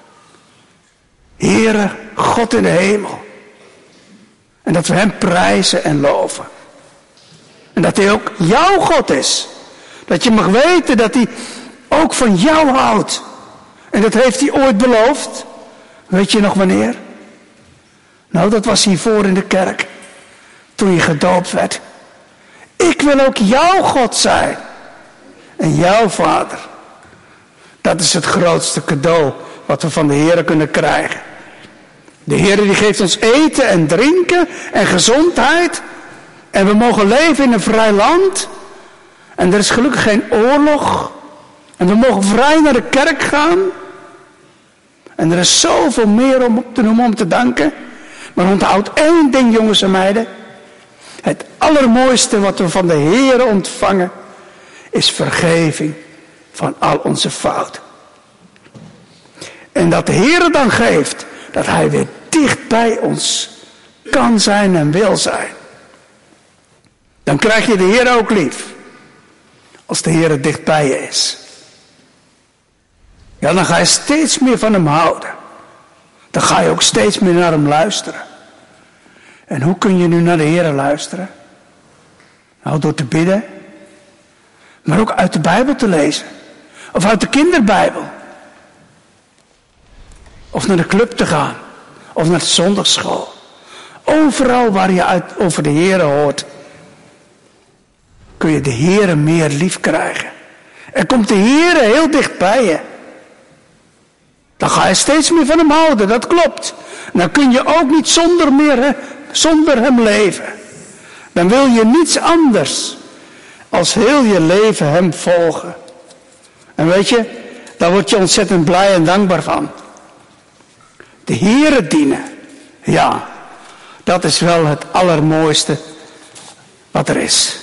Heere, God in de hemel. En dat we hem prijzen en loven. En dat hij ook jouw God is. Dat je mag weten dat hij ook van jou houdt. En dat heeft hij ooit beloofd. Weet je nog wanneer? Nou, dat was hiervoor in de kerk. Toen je gedoopt werd. Ik wil ook jouw God zijn. En jouw Vader. Dat is het grootste cadeau wat we van de Heer kunnen krijgen. De Heer die geeft ons eten en drinken en gezondheid. En we mogen leven in een vrij land. En er is gelukkig geen oorlog. En we mogen vrij naar de kerk gaan. En er is zoveel meer om op te noemen, om te danken. Maar onthoud één ding, jongens en meiden. Het allermooiste wat we van de Heer ontvangen is vergeving van al onze fouten. En dat de Heer dan geeft dat Hij weer dicht bij ons kan zijn en wil zijn. Dan krijg je de Heer ook lief. Als de Heer dicht bij je is. Ja, dan ga je steeds meer van Hem houden. Dan ga je ook steeds meer naar Hem luisteren. En hoe kun je nu naar de Heer luisteren? Nou, door te bidden. Maar ook uit de Bijbel te lezen. Of uit de kinderbijbel. Of naar de club te gaan. Of naar de zondagsschool. Overal waar je over de Heer hoort. Kun je de Heer meer lief krijgen. En komt de Heer heel dicht bij je. Dan ga je steeds meer van Hem houden, dat klopt. Dan kun je ook niet zonder Hem leven. Dan wil je niets anders als heel je leven Hem volgen. En weet je, daar word je ontzettend blij en dankbaar van. De Heere dienen, ja, dat is wel het allermooiste wat er is.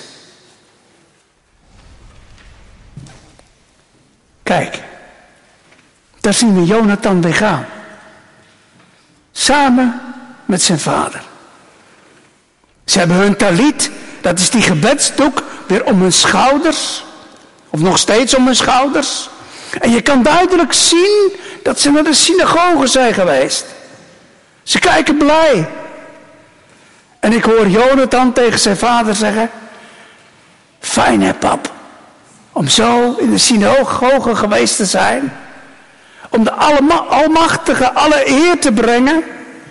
Kijk, daar zien we Jonathan weer gaan. Samen met zijn vader. Ze hebben hun talit, dat is die gebedsdoek, weer om hun schouders. Of nog steeds om hun schouders. En je kan duidelijk zien dat ze naar de synagoge zijn geweest. Ze kijken blij. En ik hoor Jonathan tegen zijn vader zeggen: fijn hè pap, om zo in de synagoge geweest te zijn. Om de Almachtige alle eer te brengen.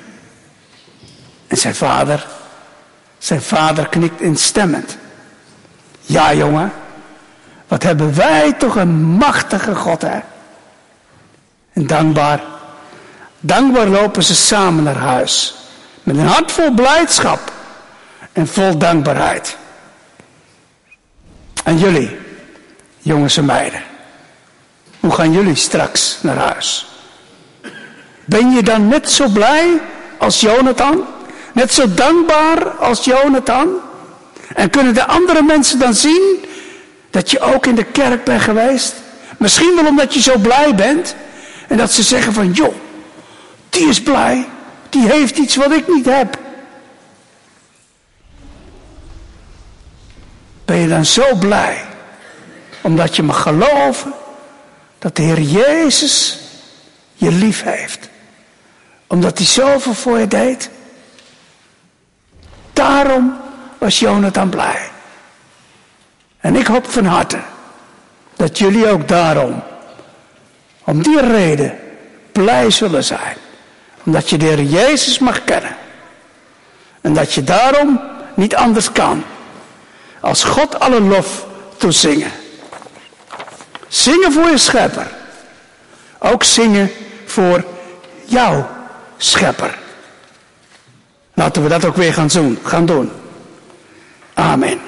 En zijn vader knikt instemmend. Ja jongen, wat hebben wij toch een machtige God hè. En dankbaar lopen ze samen naar huis. Met een hart vol blijdschap en vol dankbaarheid. En jullie, jongens en meiden, hoe gaan jullie straks naar huis? Ben je dan net zo blij als Jonathan? Net zo dankbaar als Jonathan? En kunnen de andere mensen dan zien dat je ook in de kerk bent geweest? Misschien wel omdat je zo blij bent. En dat ze zeggen van, joh, die is blij. Die heeft iets wat ik niet heb. Ben je dan zo blij? Omdat je mag geloven dat de Heer Jezus je lief heeft. Omdat hij zoveel voor je deed. Daarom was Jonathan blij. En ik hoop van harte dat jullie ook daarom, om die reden, blij zullen zijn. Omdat je de Heer Jezus mag kennen. En dat je daarom niet anders kan als God alle lof toezingen. Zingen voor je schepper. Ook zingen voor jouw schepper. Laten we dat ook weer gaan doen. Amen.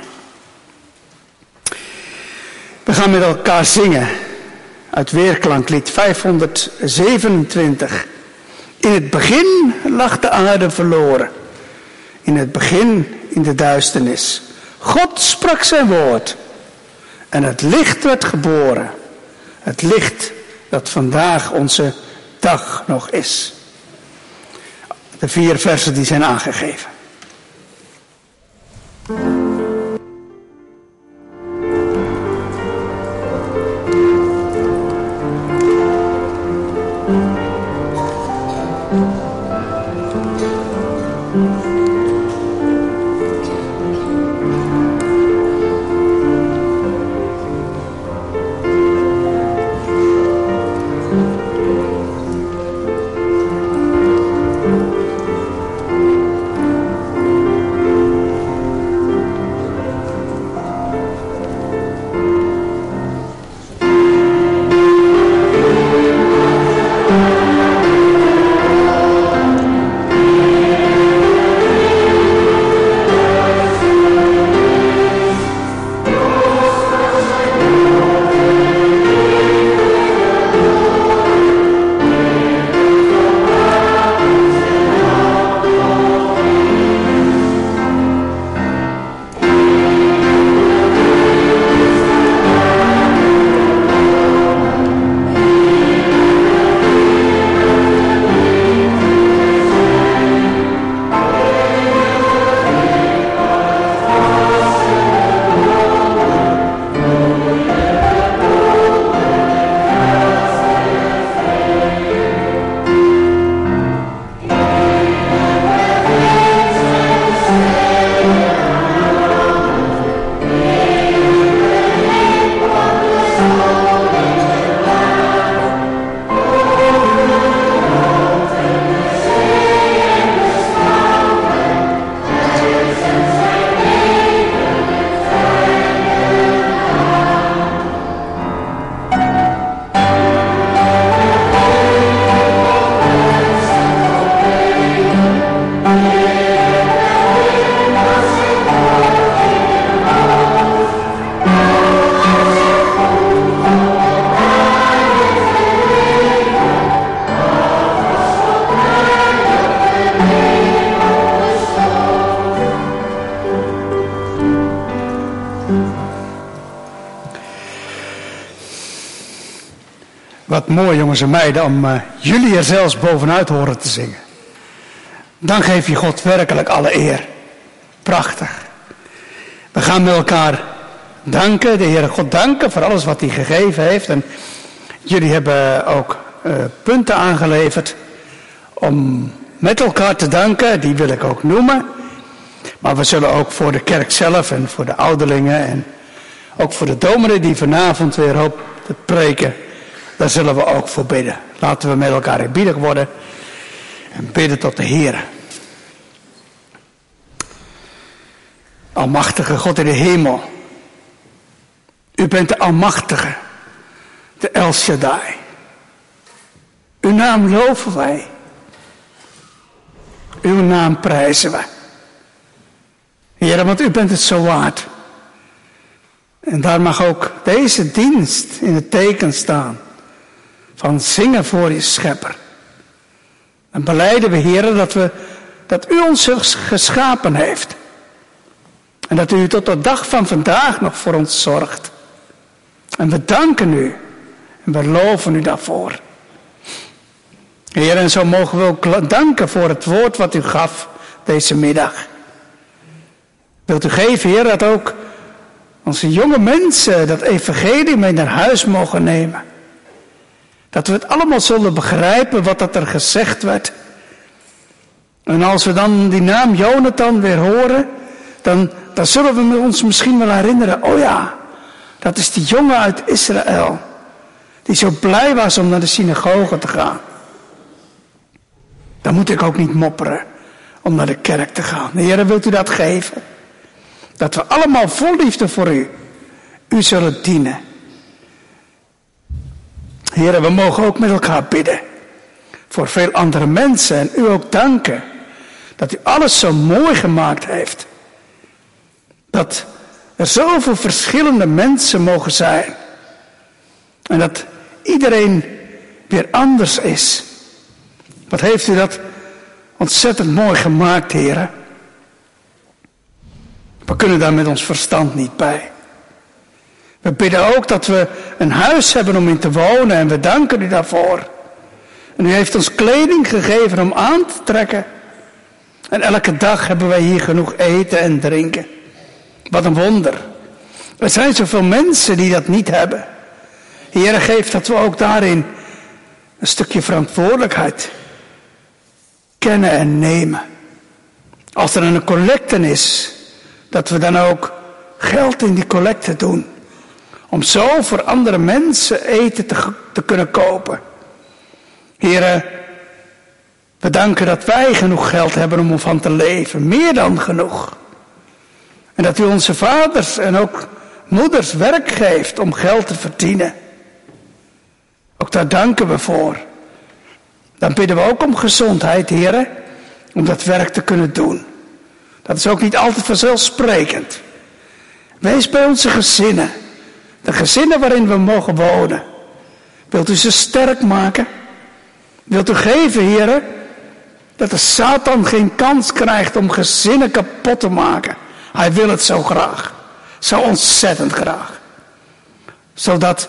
We gaan met elkaar zingen uit Weerklanklied 527. In het begin lag de aarde verloren. In het begin in de duisternis. God sprak zijn woord. En het licht werd geboren. Het licht dat vandaag onze dag nog is. De 4 versen die zijn aangegeven. Wat mooi, jongens en meiden, om jullie er zelfs bovenuit horen te zingen. Dan geef je God werkelijk alle eer. Prachtig. We gaan met elkaar danken, de Heere God danken voor alles wat hij gegeven heeft. En jullie hebben ook punten aangeleverd om met elkaar te danken. Die wil ik ook noemen. Maar we zullen ook voor de kerk zelf en voor de ouderlingen en ook voor de dominee die vanavond weer hoopt te preken. Daar zullen we ook voor bidden. Laten we met elkaar eerbiedig worden en bidden tot de Heere. Almachtige God in de hemel. U bent de Almachtige, de El Shaddai. Uw naam loven wij. Uw naam prijzen wij. Heer, want u bent het zo waard. En daar mag ook deze dienst in het teken staan van zingen voor je schepper. En belijden we, Heer, dat u ons geschapen heeft. En dat u tot de dag van vandaag nog voor ons zorgt. En we danken u. En we loven u daarvoor. Heer, en zo mogen we ook danken voor het woord wat u gaf deze middag. Wilt u geven, Heer, dat ook onze jonge mensen dat evangelie mee naar huis mogen nemen. Dat we het allemaal zullen begrijpen wat dat er gezegd werd. En als we dan die naam Jonathan weer horen, dan zullen we ons misschien wel herinneren. Oh ja, dat is die jongen uit Israël. Die zo blij was om naar de synagoge te gaan. Dan moet ik ook niet mopperen om naar de kerk te gaan. Heer, wilt u dat geven? Dat we allemaal vol liefde voor u zullen dienen. Heer, we mogen ook met elkaar bidden. Voor veel andere mensen. En u ook danken. Dat u alles zo mooi gemaakt heeft. Dat er zoveel verschillende mensen mogen zijn. En dat iedereen weer anders is. Wat heeft u dat ontzettend mooi gemaakt, Heer. We kunnen daar met ons verstand niet bij. We bidden ook dat we een huis hebben om in te wonen. En we danken u daarvoor. En u heeft ons kleding gegeven om aan te trekken. En elke dag hebben wij hier genoeg eten en drinken. Wat een wonder. Er zijn zoveel mensen die dat niet hebben. Heer, geef dat we ook daarin een stukje verantwoordelijkheid kennen en nemen. Als er een collecte is, dat we dan ook geld in die collecte doen. Om zo voor andere mensen eten te kunnen kopen. Heer, we danken dat wij genoeg geld hebben om van te leven. Meer dan genoeg. En dat u onze vaders en ook moeders werk geeft om geld te verdienen. Ook daar danken we voor. Dan bidden we ook om gezondheid, Heer. Om dat werk te kunnen doen. Dat is ook niet altijd vanzelfsprekend. Wees bij onze gezinnen. De gezinnen waarin we mogen wonen. Wilt u ze sterk maken? Wilt u geven, Heer, dat de Satan geen kans krijgt om gezinnen kapot te maken. Hij wil het zo graag. Zo ontzettend graag. Zodat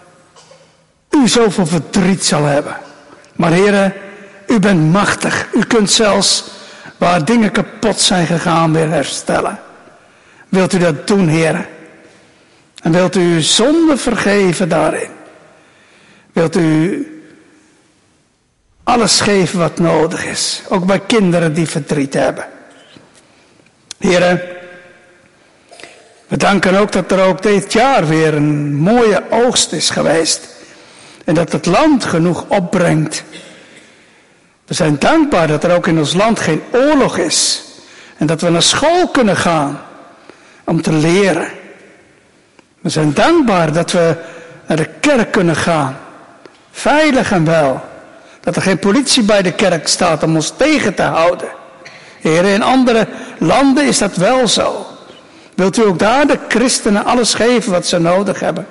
u zoveel verdriet zal hebben. Maar Heer, u bent machtig. U kunt zelfs waar dingen kapot zijn gegaan weer herstellen. Wilt u dat doen, Heer? En wilt u zonde vergeven daarin? Wilt u alles geven wat nodig is? Ook bij kinderen die verdriet hebben. Heer, we danken ook dat er ook dit jaar weer een mooie oogst is geweest. En dat het land genoeg opbrengt. We zijn dankbaar dat er ook in ons land geen oorlog is. En dat we naar school kunnen gaan om te leren. We zijn dankbaar dat we naar de kerk kunnen gaan. Veilig en wel. Dat er geen politie bij de kerk staat om ons tegen te houden. Heer, in andere landen is dat wel zo. Wilt u ook daar de christenen alles geven wat ze nodig hebben?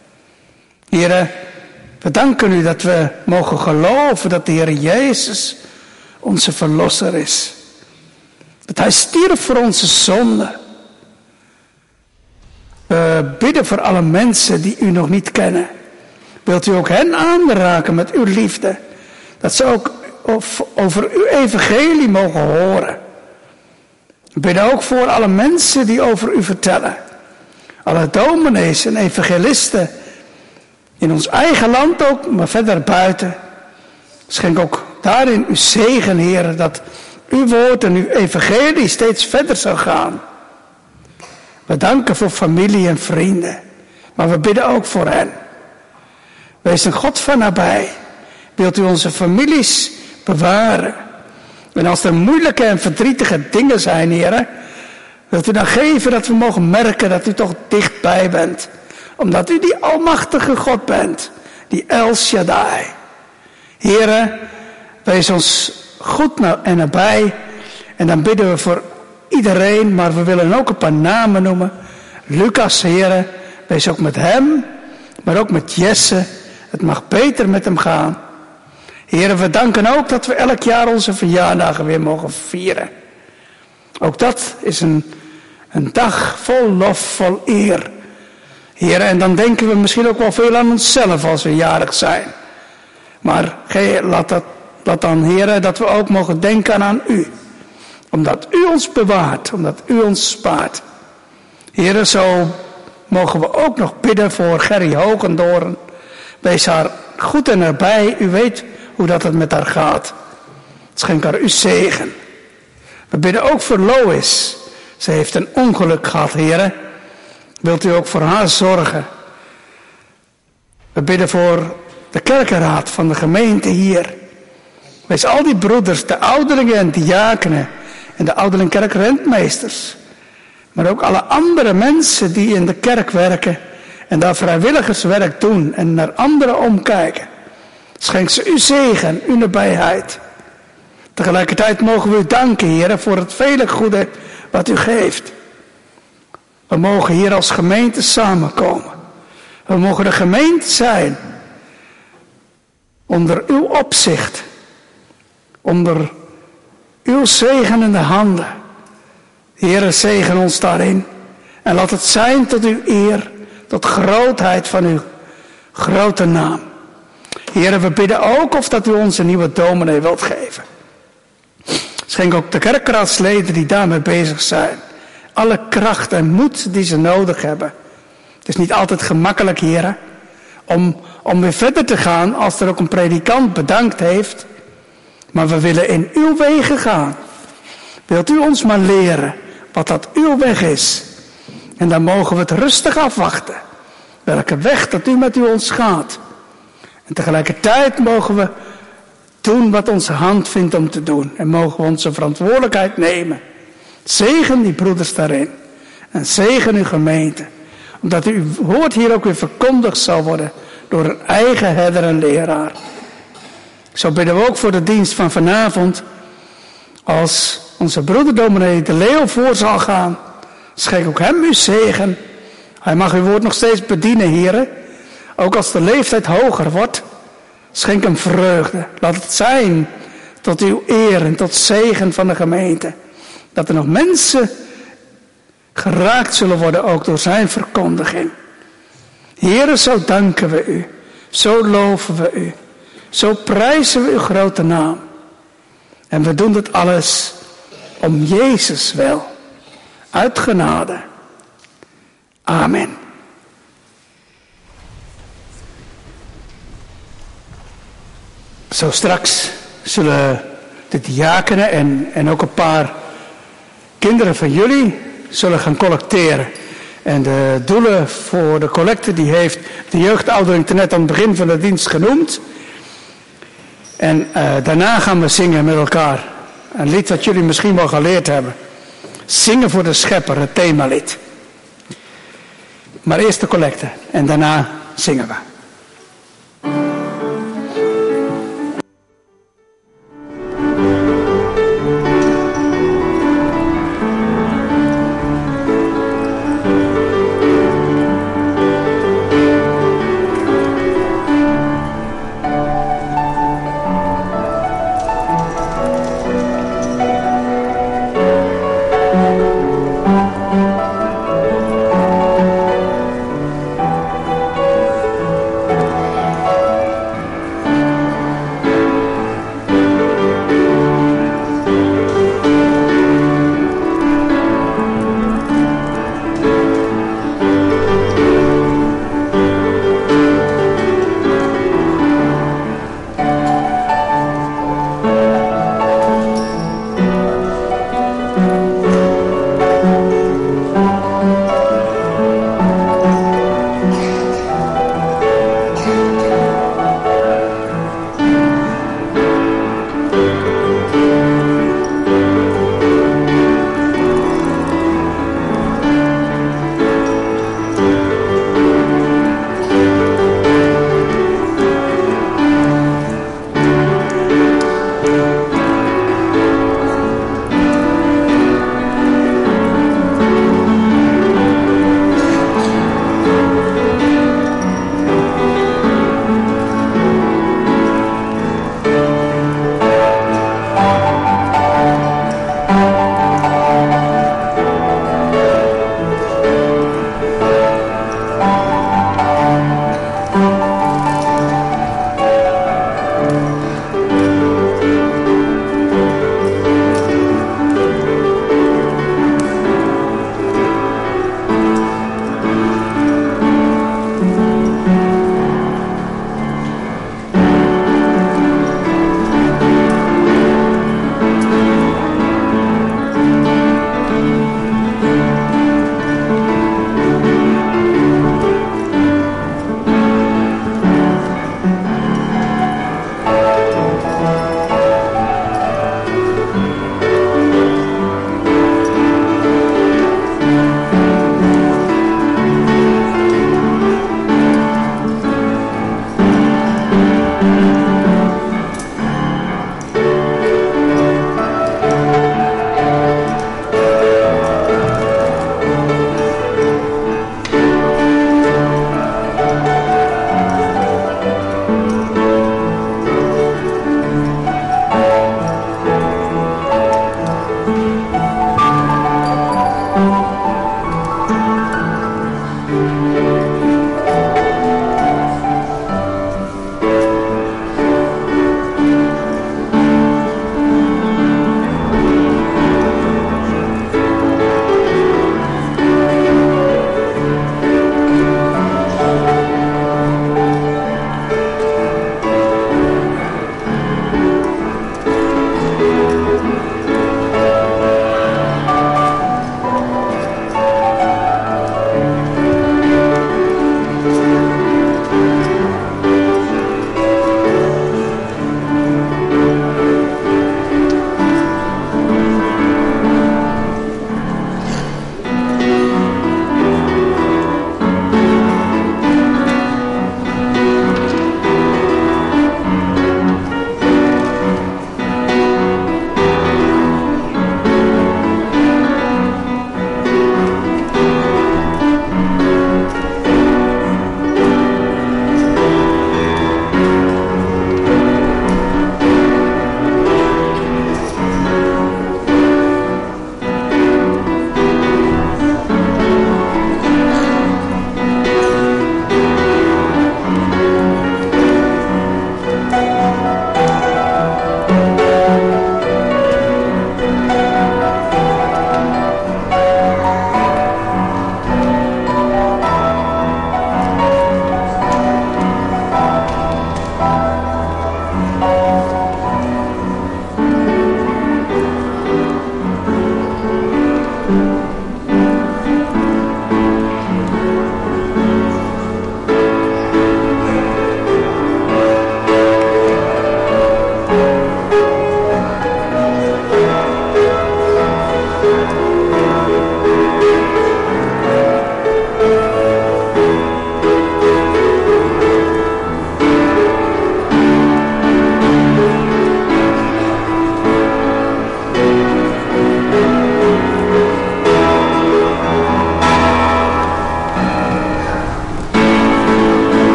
Heer, we danken u dat we mogen geloven dat de Heer Jezus onze verlosser is. Dat hij stierf voor onze zonden. We bidden voor alle mensen die u nog niet kennen. Wilt u ook hen aanraken met uw liefde. Dat ze ook over uw evangelie mogen horen. We bidden ook voor alle mensen die over u vertellen. Alle dominees en evangelisten. In ons eigen land ook, maar verder buiten. Schenk ook daarin uw zegen, Heer, dat uw woord en uw evangelie steeds verder zal gaan. We danken voor familie en vrienden. Maar we bidden ook voor hen. Wees een God van nabij. Wilt u onze families bewaren. En als er moeilijke en verdrietige dingen zijn, Heer, wilt u dan geven dat we mogen merken dat u toch dichtbij bent. Omdat u die almachtige God bent. Die El Shaddai. Heer, wees ons goed en nabij. En dan bidden we voor iedereen, maar we willen ook een paar namen noemen. Lucas, Heer, wees ook met hem, maar ook met Jesse. Het mag beter met hem gaan. Heer, we danken ook dat we elk jaar onze verjaardagen weer mogen vieren. Ook dat is een dag vol lof, vol eer. Heer, en dan denken we misschien ook wel veel aan onszelf als we jarig zijn. Maar laat dan, Heer, dat we ook mogen denken aan u. Omdat u ons bewaart, omdat u ons spaart. Heer, zo mogen we ook nog bidden voor Gerry Hogendoorn. Wees haar goed en nabij. U weet hoe dat het met haar gaat. Schenk haar uw zegen. We bidden ook voor Lois. Ze heeft een ongeluk gehad, Heer. Wilt u ook voor haar zorgen? We bidden voor de kerkenraad van de gemeente hier. Wees al die broeders, de ouderlingen en diakenen en de ouderlingkerkrentmeesters. Maar ook alle andere mensen die in de kerk werken en daar vrijwilligerswerk doen en naar anderen omkijken. Schenk ze uw zegen, uw nabijheid. Tegelijkertijd mogen we u danken, Heer, voor het vele goede wat u geeft. We mogen hier als gemeente samenkomen. We mogen de gemeente zijn onder uw opzicht. Onder uw zegenende handen. Heere, zegen ons daarin. En laat het zijn tot uw eer, tot grootheid van uw grote naam. Heere, we bidden ook of dat u ons een nieuwe dominee wilt geven. Schenk ook de kerkraadsleden die daarmee bezig zijn. Alle kracht en moed die ze nodig hebben. Het is niet altijd gemakkelijk, Heere, om weer verder te gaan als er ook een predikant bedankt heeft. Maar we willen in uw wegen gaan. Wilt u ons maar leren wat dat uw weg is. En dan mogen we het rustig afwachten. Welke weg dat u met ons gaat. En tegelijkertijd mogen we doen wat onze hand vindt om te doen. En mogen we onze verantwoordelijkheid nemen. Zegen die broeders daarin. En zegen uw gemeente. Omdat uw woord hier ook weer verkondigd zal worden. Door een eigen herder en leraar. Zo bidden we ook voor de dienst van vanavond. Als onze broeder dominee de Leeuw voor zal gaan. Schenk ook hem uw zegen. Hij mag uw woord nog steeds bedienen, heren. Ook als de leeftijd hoger wordt. Schenk hem vreugde. Laat het zijn tot uw eer en tot zegen van de gemeente. Dat er nog mensen geraakt zullen worden ook door zijn verkondiging. Heren, zo danken we u. Zo loven we u. Zo prijzen we uw grote naam. En we doen dit alles om Jezus wel. Uit genade. Amen. Zo straks zullen de diakenen en ook een paar kinderen van jullie zullen gaan collecteren. En de doelen voor de collecte die heeft de jeugdoudering net aan het begin van de dienst genoemd. En daarna gaan we zingen met elkaar. Een lied dat jullie misschien wel geleerd hebben. Zingen voor de Schepper, het themalied. Maar eerst de collecte en daarna zingen we.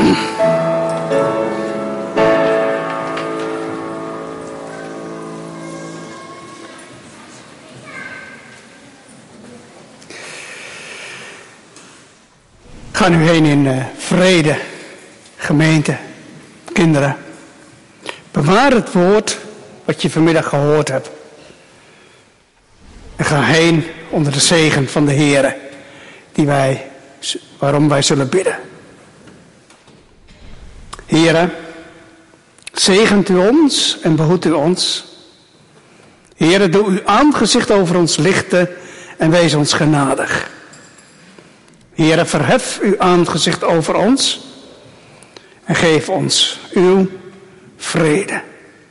Ga nu heen in vrede, gemeente, kinderen. Bewaar het woord wat je vanmiddag gehoord hebt. En ga heen onder de zegen van de Heere, waarom wij zullen bidden. Heere, zegent u ons en behoedt u ons. Heere, doe uw aangezicht over ons lichten en wees ons genadig. Heere, verhef uw aangezicht over ons en geef ons uw vrede.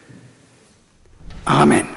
Amen.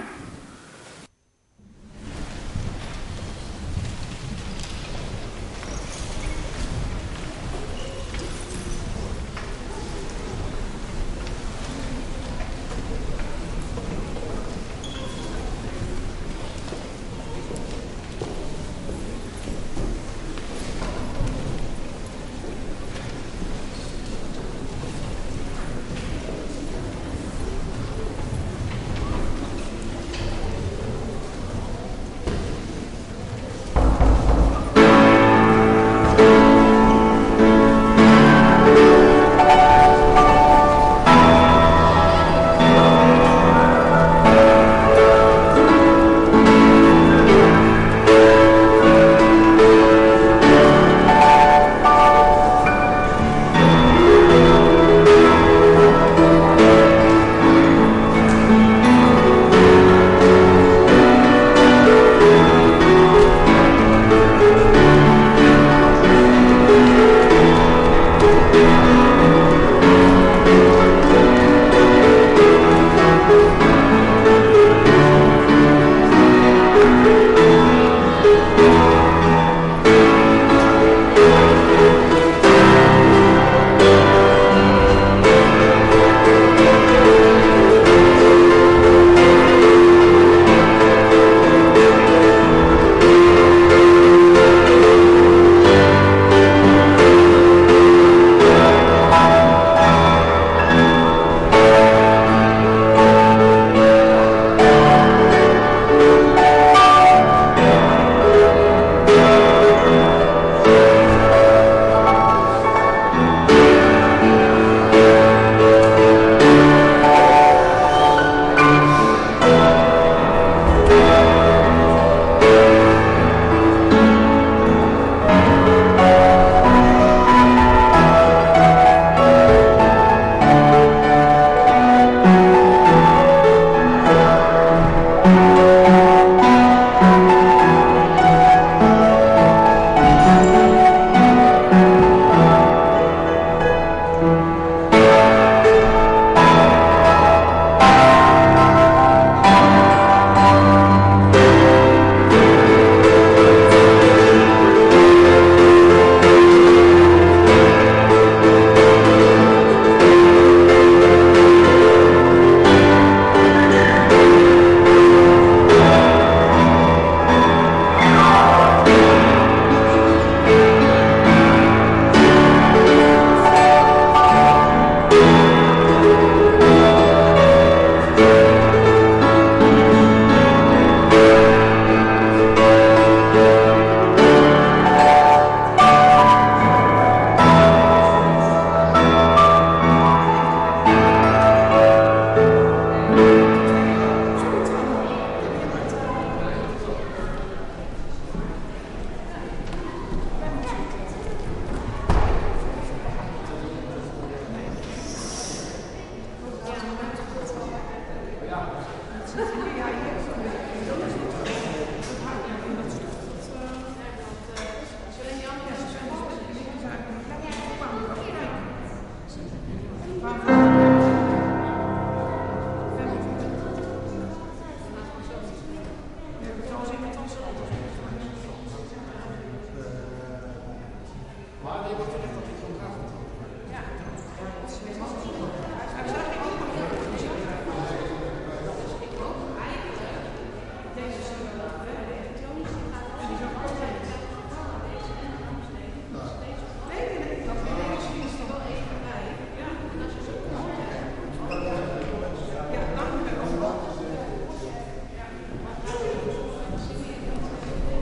Van